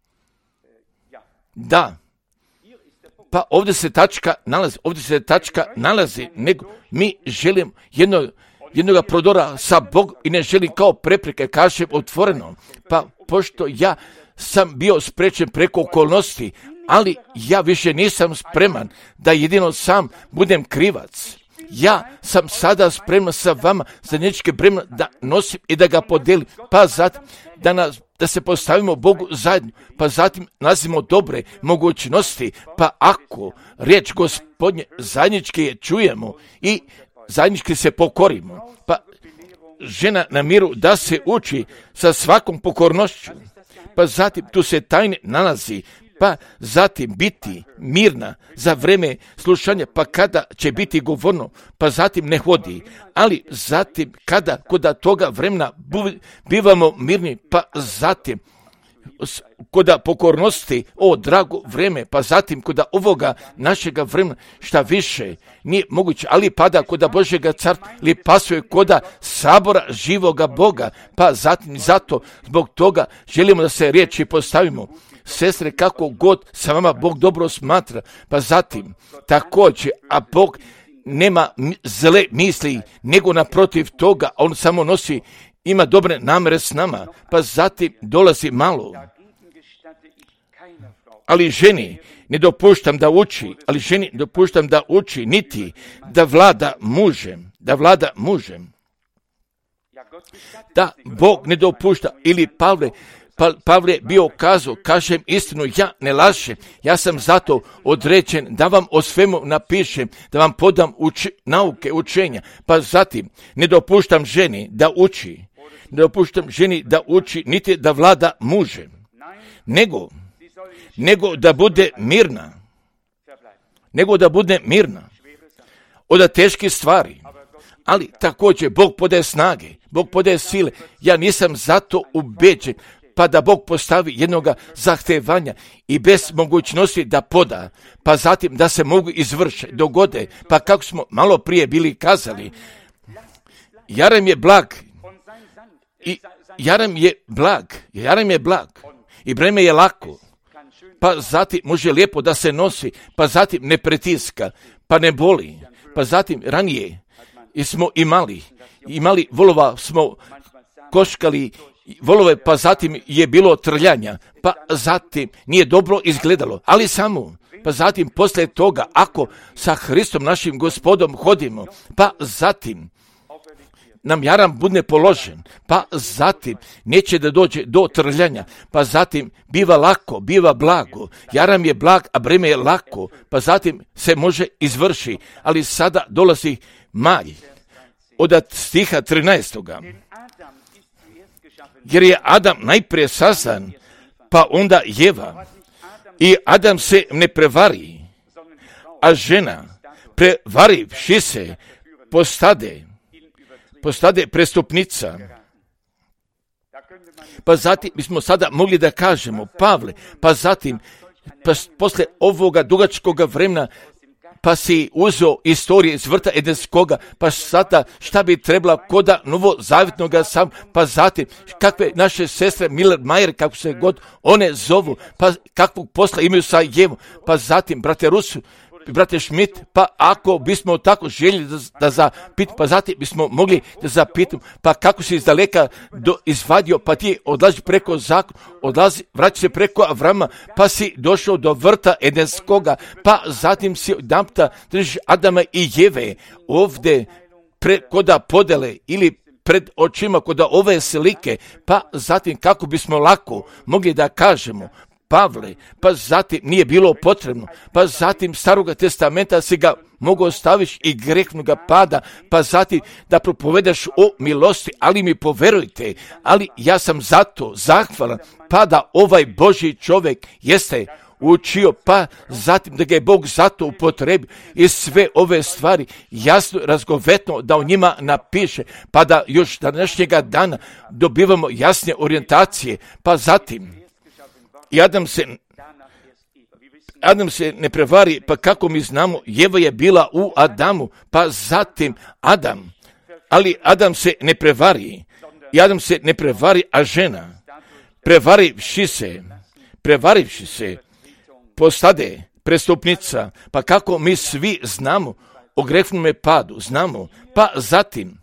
Da, pa ovdje se tačka nalazi, nego mi želim jednoga prodora sa Bogom i ne želim kao prepreke, kažem otvoreno, pa pošto ja sam bio spriječen preko okolnosti, ali ja više nisam spreman da jedino sam budem krivac. Ja sam sada spreman sa vama za nečke breme da nosim i da ga podelim, pa zatim da se postavimo Bogu zajedno, pa zatim nazimo dobre mogućnosti, pa ako riječ Gospodnje zajednički je čujemo i zajednički se pokorimo, pa žena na miru da se uči sa svakom pokornošću. Pa zatim tu se tajne nalazi, pa zatim biti mirna za vreme slušanja, pa kada će biti govorno, pa zatim ne hodi. Ali zatim kada kod toga vremena bivamo mirni, pa zatim kod pokornosti, drago vreme, pa zatim kod ovoga našega vremena šta više nije moguće, ali pada kod Božjega carstva ili pasuje kod sabora živoga Boga, pa zatim zato zbog toga želimo da se riječi postavimo. Sestre, kako god sa vama Bog dobro smatra, pa zatim također, a Bog nema zle misli, nego naprotiv toga, on samo ima dobre namere s nama, pa zatim dolazi malo. Ali ženi ne dopuštam da uči, niti da vlada mužem. Da Bog ne dopušta, ili Pavle bio kazao, kažem istinu, ja ne lažem, ja sam zato određen da vam o svemu napišem, da vam podam nauke, učenja, pa zatim ne dopuštam ženi da uči, niti da vlada mužem, nego da bude mirna od teških stvari. Ali također Bog podaje snage, Bog podaje sile. Ja nisam zato ubeđen, pa da Bog postavi jednoga zahtevanja i bez mogućnosti da poda, pa zatim da se mogu izvrše, dogode, pa kako smo malo prije bili kazali, Jarem je blag i breme je lako, pa zatim može lijepo da se nosi, pa zatim ne pritiska, pa ne boli, pa zatim ranije smo imali volova, smo koškali volove, pa zatim je bilo trljanja, pa zatim nije dobro izgledalo, ali samo, pa zatim poslije toga, ako sa Hristom našim Gospodom hodimo, pa zatim nam jaram bude položen, pa zatim neće da dođe do trljanja, pa zatim biva lako, biva blago, jaram je blag, a breme je lako, pa zatim se može izvrši, ali sada dolazi maj, od stiha 13. Jer je Adam najprije sazdan, pa onda Jeva, i Adam se ne prevari, a žena prevarivši se postade prestupnica. Pa zatim bismo sada mogli da kažemo, Pavle, pa zatim posle ovoga dugačkog vremena, pa si uzeo istorije iz vrta Edenskoga, pa sada šta bi trebala koda novozavjetnoga sam, pa zatim kakve naše sestre Miller Majer, kako se god one zovu, pa kakvog posla imaju sa Jevom, pa zatim brate Rusu, brate Schmidt, pa ako bismo tako željeli da zapitam, pa zatim bismo mogli da zapitam, pa kako si iz daleka izvadio, pa ti odlazi preko zakona, vraća se preko Avrama, pa si došao do vrta Edenskoga, pa zatim si odamta držiš Adama i Jeve ovdje koda podele ili pred očima koda ove slike, pa zatim kako bismo lako mogli da kažemo, Pavle, pa zatim nije bilo potrebno, pa zatim Staroga testamenta si ga mogu ostaviš i grehnoga pada, pa zatim da propovedaš o milosti, ali mi poverujte, ali ja sam zato zahvalan, pa da ovaj Božji čovjek jeste učio, pa zatim da ga je Bog zato upotrebio i sve ove stvari jasno, razgovetno da o njima napiše, pa da još današnjega dana dobivamo jasne orijentacije, pa zatim i Adam se ne prevari, pa kako mi znamo, Jeva je bila u Adamu, pa zatim ali Adam se ne prevari, i Adam se ne prevari, a žena, prevarivši se, postade prestupnica, pa kako mi svi znamo o grešnome padu, znamo, pa zatim,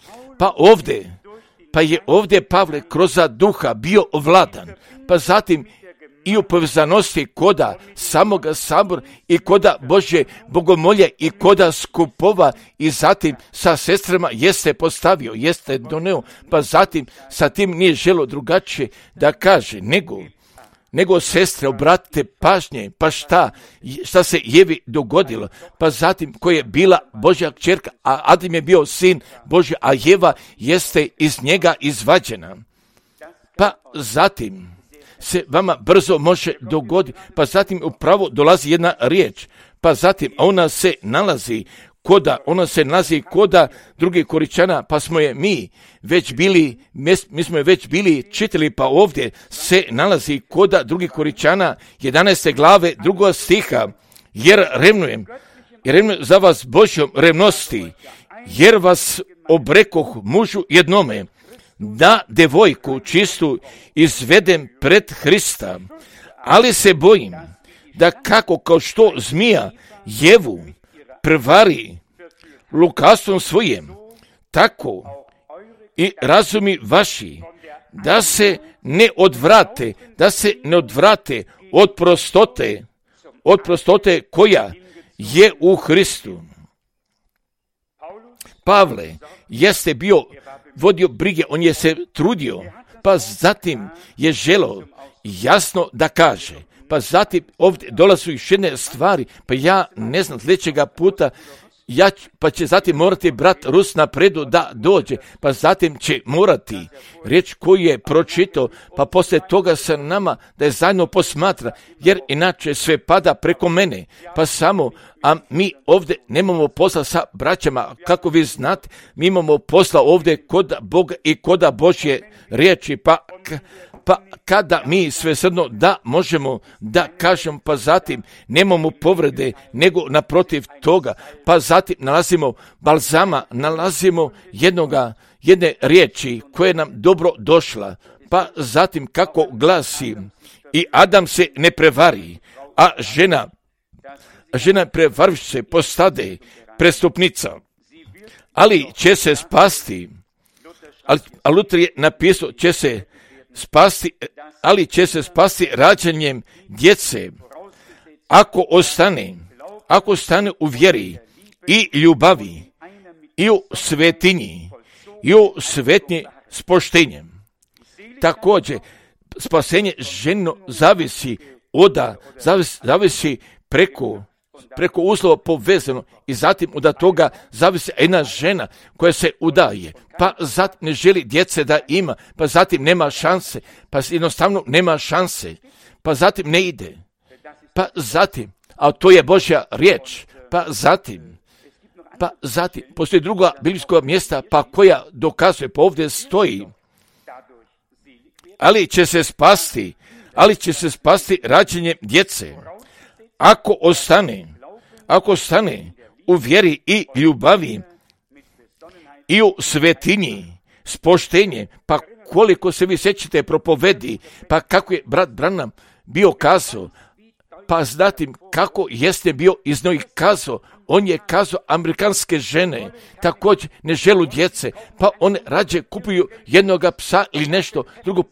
pa je ovdje Pavle kroz duha bio ovladan, pa zatim i u povezanosti koda samoga sabora i koda Božje bogomolje i koda skupova i zatim sa sestrama jeste postavio, jeste doneo, pa zatim sa tim nije želo drugačije da kaže, nego nego sestre, obratite pažnje, pa šta se Jevi dogodilo, pa zatim koja je bila Božja kćerka, a Adam je bio sin Božji, a Jeva jeste iz njega izvađena. Pa zatim se vama brzo može dogoditi, pa zatim upravo dolazi jedna riječ, pa zatim ona se nalazi koda drugih Koričana, pa smo je mi smo je već bili čitali, pa ovdje se nalazi koda drugih Koričana 11. glave 2. stiha, jer revnujem za vas Božjom revnosti, jer vas obrekoh mužu jednome, da devojku čistu izvedem pred Hrista, ali se bojim da kako kao što zmija Jevu prevari lukavstvom svojim, tako i razumi vaši, da se ne odvrate od prostote koja je u Hristu. Pavle jeste vodio brige, on je se trudio, pa zatim je želio jasno da kaže, pa zatim ovdje dolaze još jedne stvari, pa ja ne znam sljedećega puta, pa će zatim morati brat Rus napredu da dođe, pa zatim će morati riječ koju je pročitao, pa poslije toga sa nama da je zajedno posmatra, jer inače sve pada preko mene, pa samo, a mi ovdje nemamo posla sa braćama, kako vi znate, mi imamo posla ovdje kod Boga i kod Božje riječi, pa kada mi svesrdno da možemo da kažemo, pa zatim nemamo povrede, nego naprotiv toga, pa zatim nalazimo balzama, nalazimo jedne riječi koje nam dobro došla, pa zatim kako glasi, i Adam se ne prevari, a žena prevarivši se postade prestupnica, ali će se spasti, a Luther je napisao će se spasti rađanjem djece, ako ostane u vjeri i ljubavi i u svetinji s poštenjem. Također, spasenje ženo zavisi preko uslova povezano i zatim od toga zavisi jedna žena koja se udaje, pa zatim ne želi djece da ima, pa zatim nema šanse, pa jednostavno nema šanse, pa zatim ne ide, pa zatim, a to je Božja riječ, pa zatim postoji druga biblijska mjesta, pa koja dokazuje, pa ovdje stoji, ali će se spasti rađanjem djece, ako ostane u vjeri i ljubavi i u svetinji s poštenjem, pa koliko se vi sjećate propovedi, pa kako je brat Branham bio kazao, pa zatim kako jeste bio iz njih kazao, on je kazao amerikanske žene također ne želu djece, pa one rađe kupuju jednoga psa ili nešto drugo,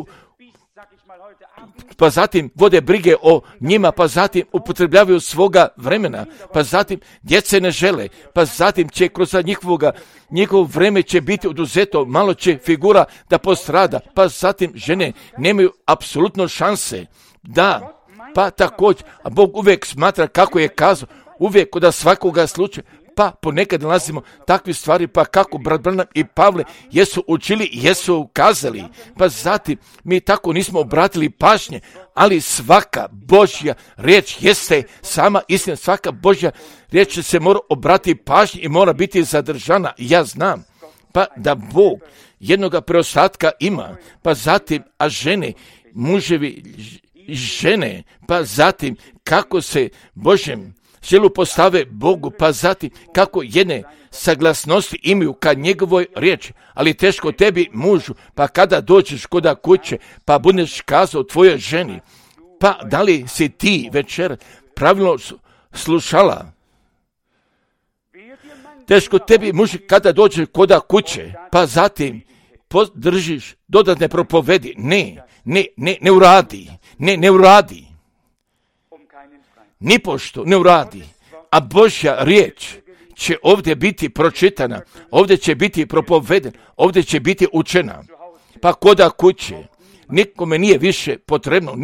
pa zatim vode brige o njima, pa zatim upotrebljavaju svoga vremena, pa zatim djece ne žele, pa zatim će kroz njihovo vreme će biti oduzeto, malo će figura da postrada, pa zatim žene nemaju apsolutno šanse da, pa također, a Bog uvijek smatra kako je kazao, uvijek kod svakoga slučaja, pa ponekad nalazimo takve stvari, pa kako brat Branham i Pavle jesu učili, jesu ukazali, pa zatim mi tako nismo obratili pažnje, ali svaka Božja riječ jeste sama istina, svaka Božja riječ se mora obratiti pažnje i mora biti zadržana, ja znam, pa da Bog jednoga preostatka ima, pa zatim, a žene, muževi, žene, pa zatim kako se Božjem želu postave Bogu, pa zatim kako jedne saglasnosti imaju ka njegovoj riječi, ali teško tebi mužu, pa kada dođeš kod kuće, pa budeš kazao tvojoj ženi, pa da li si ti večer pravilno slušala? Teško tebi muži kada dođeš kod kuće, pa zatim podržiš dodatne propovedi, ne uradi. Nipošto ne uradi, a Božja riječ će ovdje biti pročitana, ovdje će biti propovedena, ovdje će biti učena. Pa koda kuće, nikome nije više potrebno,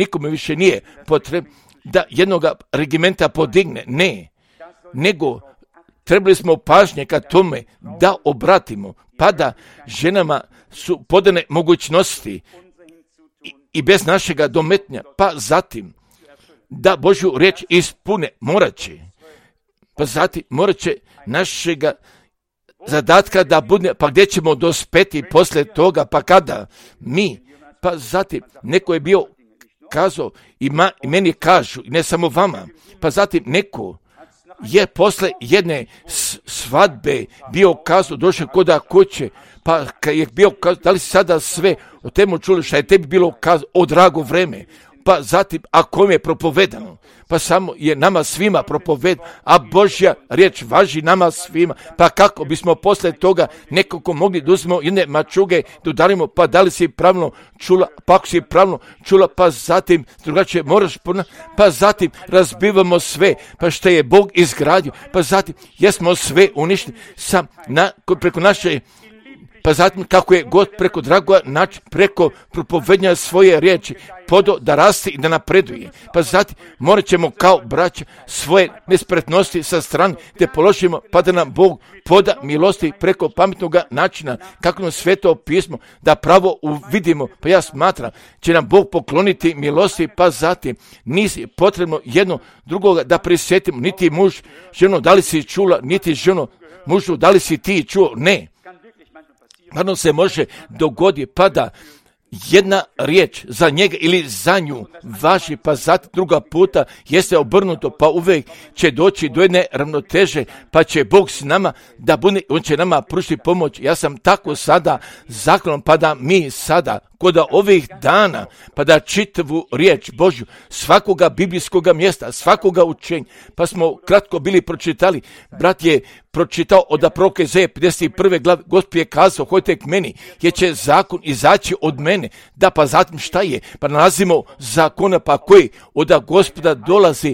da jednoga regimenta podigne, ne, nego trebali smo pažnje ka tome da obratimo, pa da ženama su podane mogućnosti i bez našega dometnja, pa zatim da Božju riječ ispune, morat će našega zadatka da bude, pa gdje ćemo dospeti poslije toga, pa kada mi, pa zatim neko je bio kazao i meni kažu, i ne samo vama, pa zatim neko je posle jedne svadbe bio kazao, došao koda kuće, pa kad je bio kazao, da li si sada sve o temu čuli šta je tebi bilo kazao o drago vreme, pa zatim, a kome je propovedano, pa samo je nama svima propovedano, a Božja riječ važi nama svima, pa kako bismo posle toga nekako mogli da uzmemo jedne mačuge, da udarimo, pa da li si pravilno čula, pa ako si pravilno čula, pa zatim drugačije moraš pa zatim razbivamo sve, pa što je Bog izgradio, pa zatim jesmo sve uništili preko naše, pa zatim kako je God preko dragoga način, preko propovednja svoje riječi, podo da raste i da napreduje. Pa zatim morat ćemo kao braća svoje nespretnosti sa strane te položimo, pa da nam Bog poda milosti preko pametnog načina, kako nam Sveto pismo, da pravo uvidimo, pa ja smatram, će nam Bog pokloniti milosti, pa zatim nisi potrebno jedno drugoga da prisjetimo, niti muž, ženo, da li si čula, niti ženo, mužu, da li si ti čuo, ne. Naravno se može dogoditi pa da jedna riječ za njega ili za nju važi, pa zatim druga puta jeste obrnuto, pa uvijek će doći do jedne ravnoteže, pa će Bog s nama da bude, on će nama pružiti pomoć. Ja sam tako sada zakon, pa da mi sada kod ovih dana, pa da čitavu riječ Božju, svakoga biblijskoga mjesta, svakoga učenja, pa smo kratko bili pročitali, brat je pročitao od proroka Izaije 51. glave, Gospod je kazao, hojte k meni, jer će zakon izaći od mene, da pa zatim šta je, pa nalazimo zakona, pa koji od Gospoda dolazi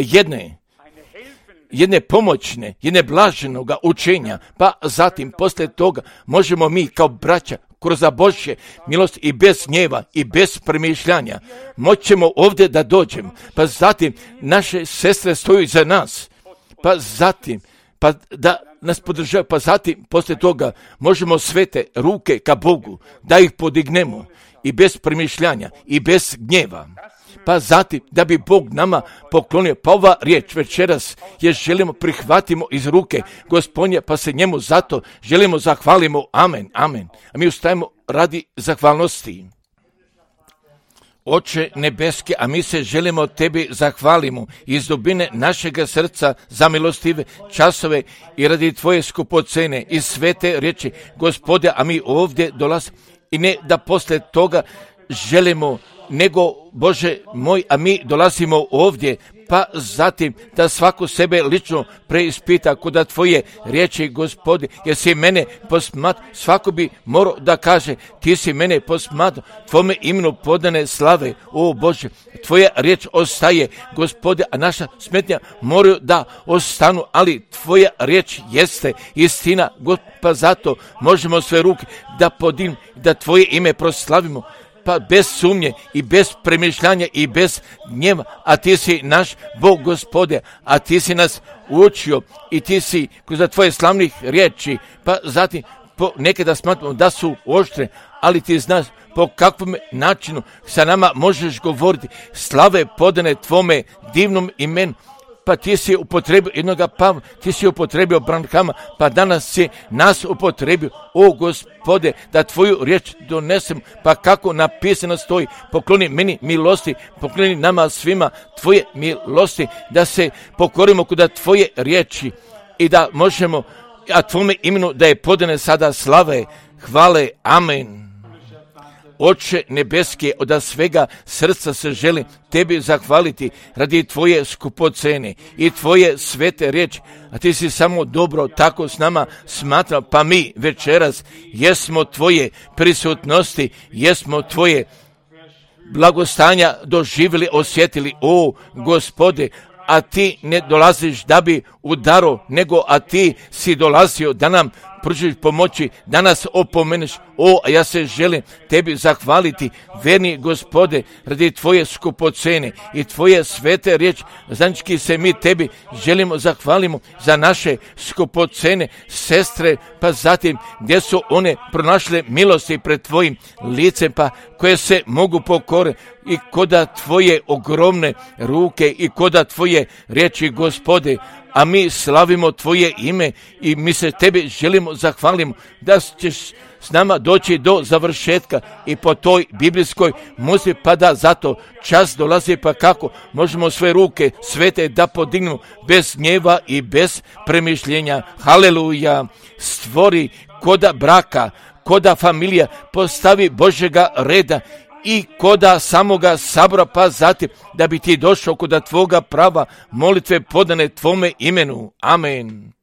jedne pomoćne, jedne blaženoga učenja, pa zatim posle toga možemo mi kao braća kroz Božje milost i bez gnjeva i bez premišljanja moćemo ovdje da dođemo, pa zatim naše sestre stoju iza nas, pa zatim pa da nas podržaju, pa zatim posle toga možemo svete ruke ka Bogu da ih podignemo i bez premišljanja i bez gnjeva. Pa zatim da bi Bog nama poklonio, pa ova riječ večeras je želimo prihvatimo iz ruke Gospodnje, pa se njemu zato želimo zahvalimo. Amen, amen. A mi ustajemo radi zahvalnosti. Oče nebeski, a mi se želimo tebi zahvalimo iz dubine našega srca za milostive časove i radi tvoje skupocene i svete riječi, Gospode, a mi ovdje dolazimo i ne da posle toga želimo, nego Bože moj, a mi dolazimo ovdje, pa zatim da svako sebe lično preispita kod tvoje riječi, Gospode, jer si mene posmat, svako bi morao da kaže, ti si mene posmat, tvome imenu podane slave, o Bože, tvoja riječ ostaje, Gospode, a naša smetnja moraju da ostanu, ali tvoja riječ jeste istina, pa zato možemo sve ruke da podignu, da tvoje ime proslavimo, pa bez sumnje i bez premišljanja i bez gnjeva, a ti si naš Bog, Gospode, a ti si nas učio i ti si kroz tvoje slavnih riječi, pa zatim nekada smatramo da su oštre, ali ti znaš po kakvom načinu sa nama možeš govoriti, slave podane tvome divnom imenu. Pa ti si upotrebio jednoga Pavla, ti si upotrebio Branhama, pa danas si nas upotrebio, o Gospode, da tvoju riječ donesem, pa kako napisano stoji, pokloni meni milosti, pokloni nama svima tvoje milosti, da se pokorimo kod tvoje riječi i da možemo, a tvome imenu da je podane sada slave, hvale, amen. Oče nebeski, od svega srca se želim tebi zahvaliti radi tvoje skupocene i tvoje svete riječi, a ti si samo dobro tako s nama smatrao, pa mi večeras jesmo tvoje prisutnosti, jesmo tvoje blagostanja doživjeli, osjetili, o Gospode, a ti ne dolaziš da bi udaro, nego a ti si dolazio da nam pružiš pomoći, da nas opomeneš. A ja se želim tebi zahvaliti, verni Gospode, radi tvoje skupocene i tvoje svete riječi. Zajednički se mi tebi želimo zahvalimo za naše skupocene sestre, pa zatim gdje su one pronašle milosti pred tvojim licem, pa koje se mogu pokoriti i koda tvoje ogromne ruke i koda tvoje riječi, Gospode. A mi slavimo tvoje ime i mi se tebi želimo zahvalimo da ćeš s nama doći do završetka i po toj biblijskoj muzi, pa da zato čas dolazi, pa kako možemo svoje ruke svete da podignemo bez gnjeva i bez premišljenja. Haleluja! Stvori koda braka, koda familija, postavi Božjega reda i koda samoga sabora, pa zatim da bi ti došao koda tvoga prava molitve podane tvome imenu. Amen.